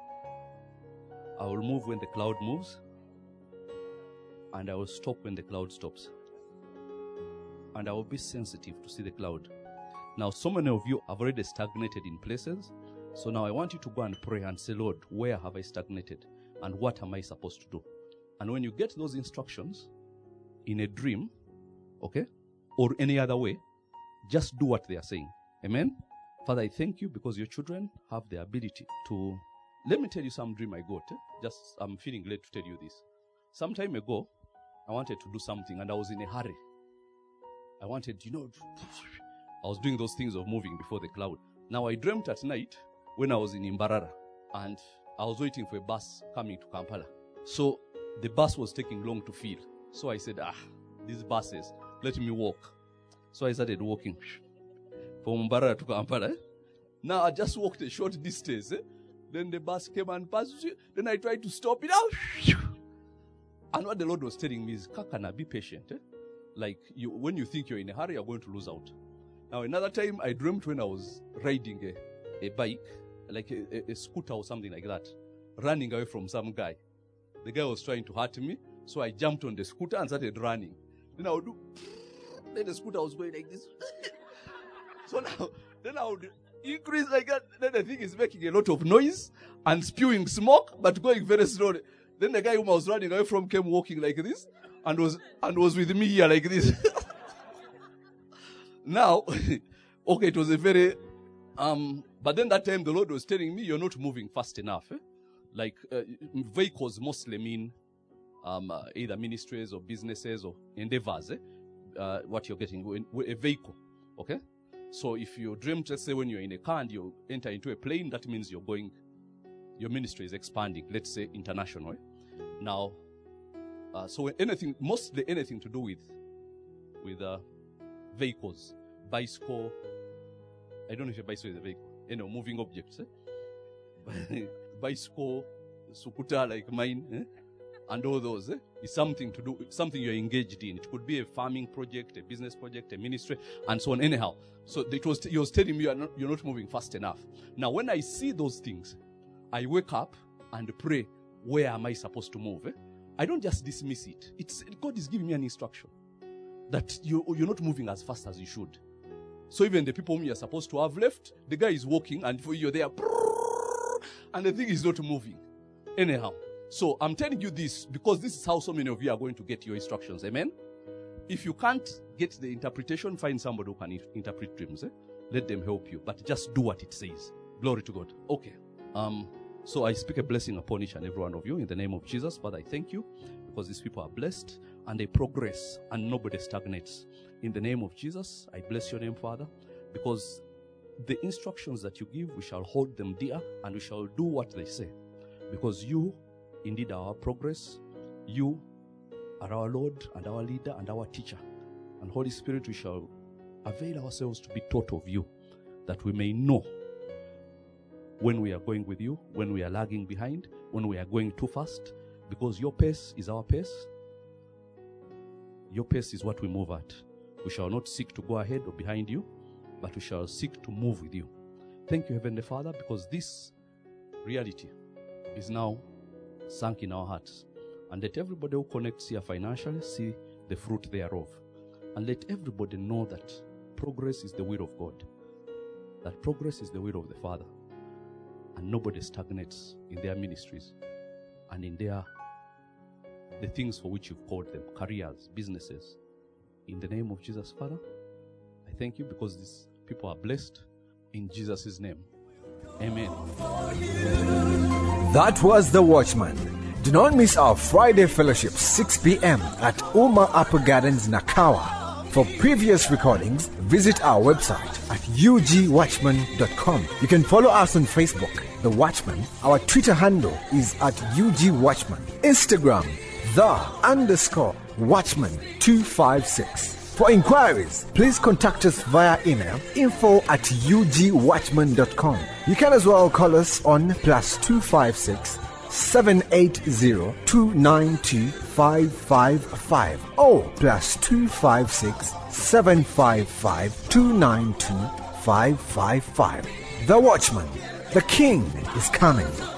I will move when the cloud moves. And I will stop when the cloud stops. And I will be sensitive to see the cloud. Now, so many of you have already stagnated in places. So now I want you to go and pray and say, Lord, where have I stagnated? And what am I supposed to do? And when you get those instructions in a dream, okay, or any other way, just do what they are saying. Amen? Father, I thank you because your children have the ability to... Let me tell you some dream I got. Eh? Just, I'm feeling led to tell you this. Some time ago, I wanted to do something and I was in a hurry. I wanted, you know, I was doing those things of moving before the cloud. Now, I dreamt at night when I was in Imbarara and I was waiting for a bus coming to Kampala. So, the bus was taking long to fill. So I said, ah, these buses, let me walk. So I started walking from Imbarara to Kampala. Eh? Now, I just walked a short distance. Eh? Then the bus came and passed. Then I tried to stop it out. And what the Lord was telling me is, Kakana, be patient. Eh? Like, you, when you think you're in a hurry, you're going to lose out. Now, another time, I dreamt when I was riding a, a bike, like a, a, a scooter or something like that, running away from some guy. The guy was trying to hurt me, so I jumped on the scooter and started running. Then I would do, then the scooter was going like this. So now, then I would increase like that. Then the thing is making a lot of noise and spewing smoke, but going very slowly. Then the guy whom I was running away from came walking like this and was and was with me here like this. Now, okay, it was a very, um, but then that time the Lord was telling me, you're not moving fast enough. Eh? Like, uh, vehicles mostly mean um, uh, either ministries or businesses or endeavors, eh? uh, what you're getting, a vehicle, okay? So if you dream, let's say when you're in a car and you enter into a plane, that means you're going, your ministry is expanding, let's say international. Eh? Now, uh, so anything, mostly anything to do with, with uh, vehicles, bicycle, I don't know if a bicycle is a vehicle, you know, moving objects, eh? Bicycle, sukuta like mine, eh? And all those, eh? It's something to do, something you're engaged in. It could be a farming project, a business project, a ministry, and so on. Anyhow, so it was, he was telling me you're not, you're not moving fast enough. Now, when I see those things, I wake up and pray, where am I supposed to move? Eh? I don't just dismiss it. It's God is giving me an instruction that you, you're not moving as fast as you should. So even the people whom you're supposed to have left, the guy is walking and for you're there, and the thing is not moving. Anyhow, so I'm telling you this because this is how so many of you are going to get your instructions. Amen? If you can't get the interpretation, find somebody who can interpret dreams. Eh? Let them help you. But just do what it says. Glory to God. Okay. Um. So I speak a blessing upon each and every one of you in the name of Jesus. Father, I thank you because these people are blessed and they progress and nobody stagnates. In the name of Jesus, I bless your name, Father, because the instructions that you give, we shall hold them dear and we shall do what they say. Because you, indeed, are our progress. You are our Lord and our leader and our teacher. And Holy Spirit, we shall avail ourselves to be taught of you, that we may know when we are going with you, when we are lagging behind, when we are going too fast, because your pace is our pace. Your pace is what we move at. We shall not seek to go ahead or behind you, but we shall seek to move with you. Thank you, Heavenly Father, because this reality is now sunk in our hearts. And let everybody who connects here financially see the fruit thereof. And let everybody know that progress is the will of God. That progress is the will of the Father. And nobody stagnates in their ministries and in their the things for which you've called them, careers, businesses. In the name of Jesus, Father, I thank you because these people are blessed. In Jesus' name, amen. That was The Watchman. Do not miss our Friday fellowship, six p.m. at Uma Upper Gardens, Nakawa. For previous recordings, visit our website at u g watchman dot com. You can follow us on Facebook, The Watchman. Our Twitter handle is at U G Watchman. Instagram, the underscore Watchman two five six. For inquiries, please contact us via email info at u g watchman dot com. You can as well call us on plus two five six seven eight zero two nine two five five five or plus two five six seven five five two nine two five five five. The Watchman, the King is coming.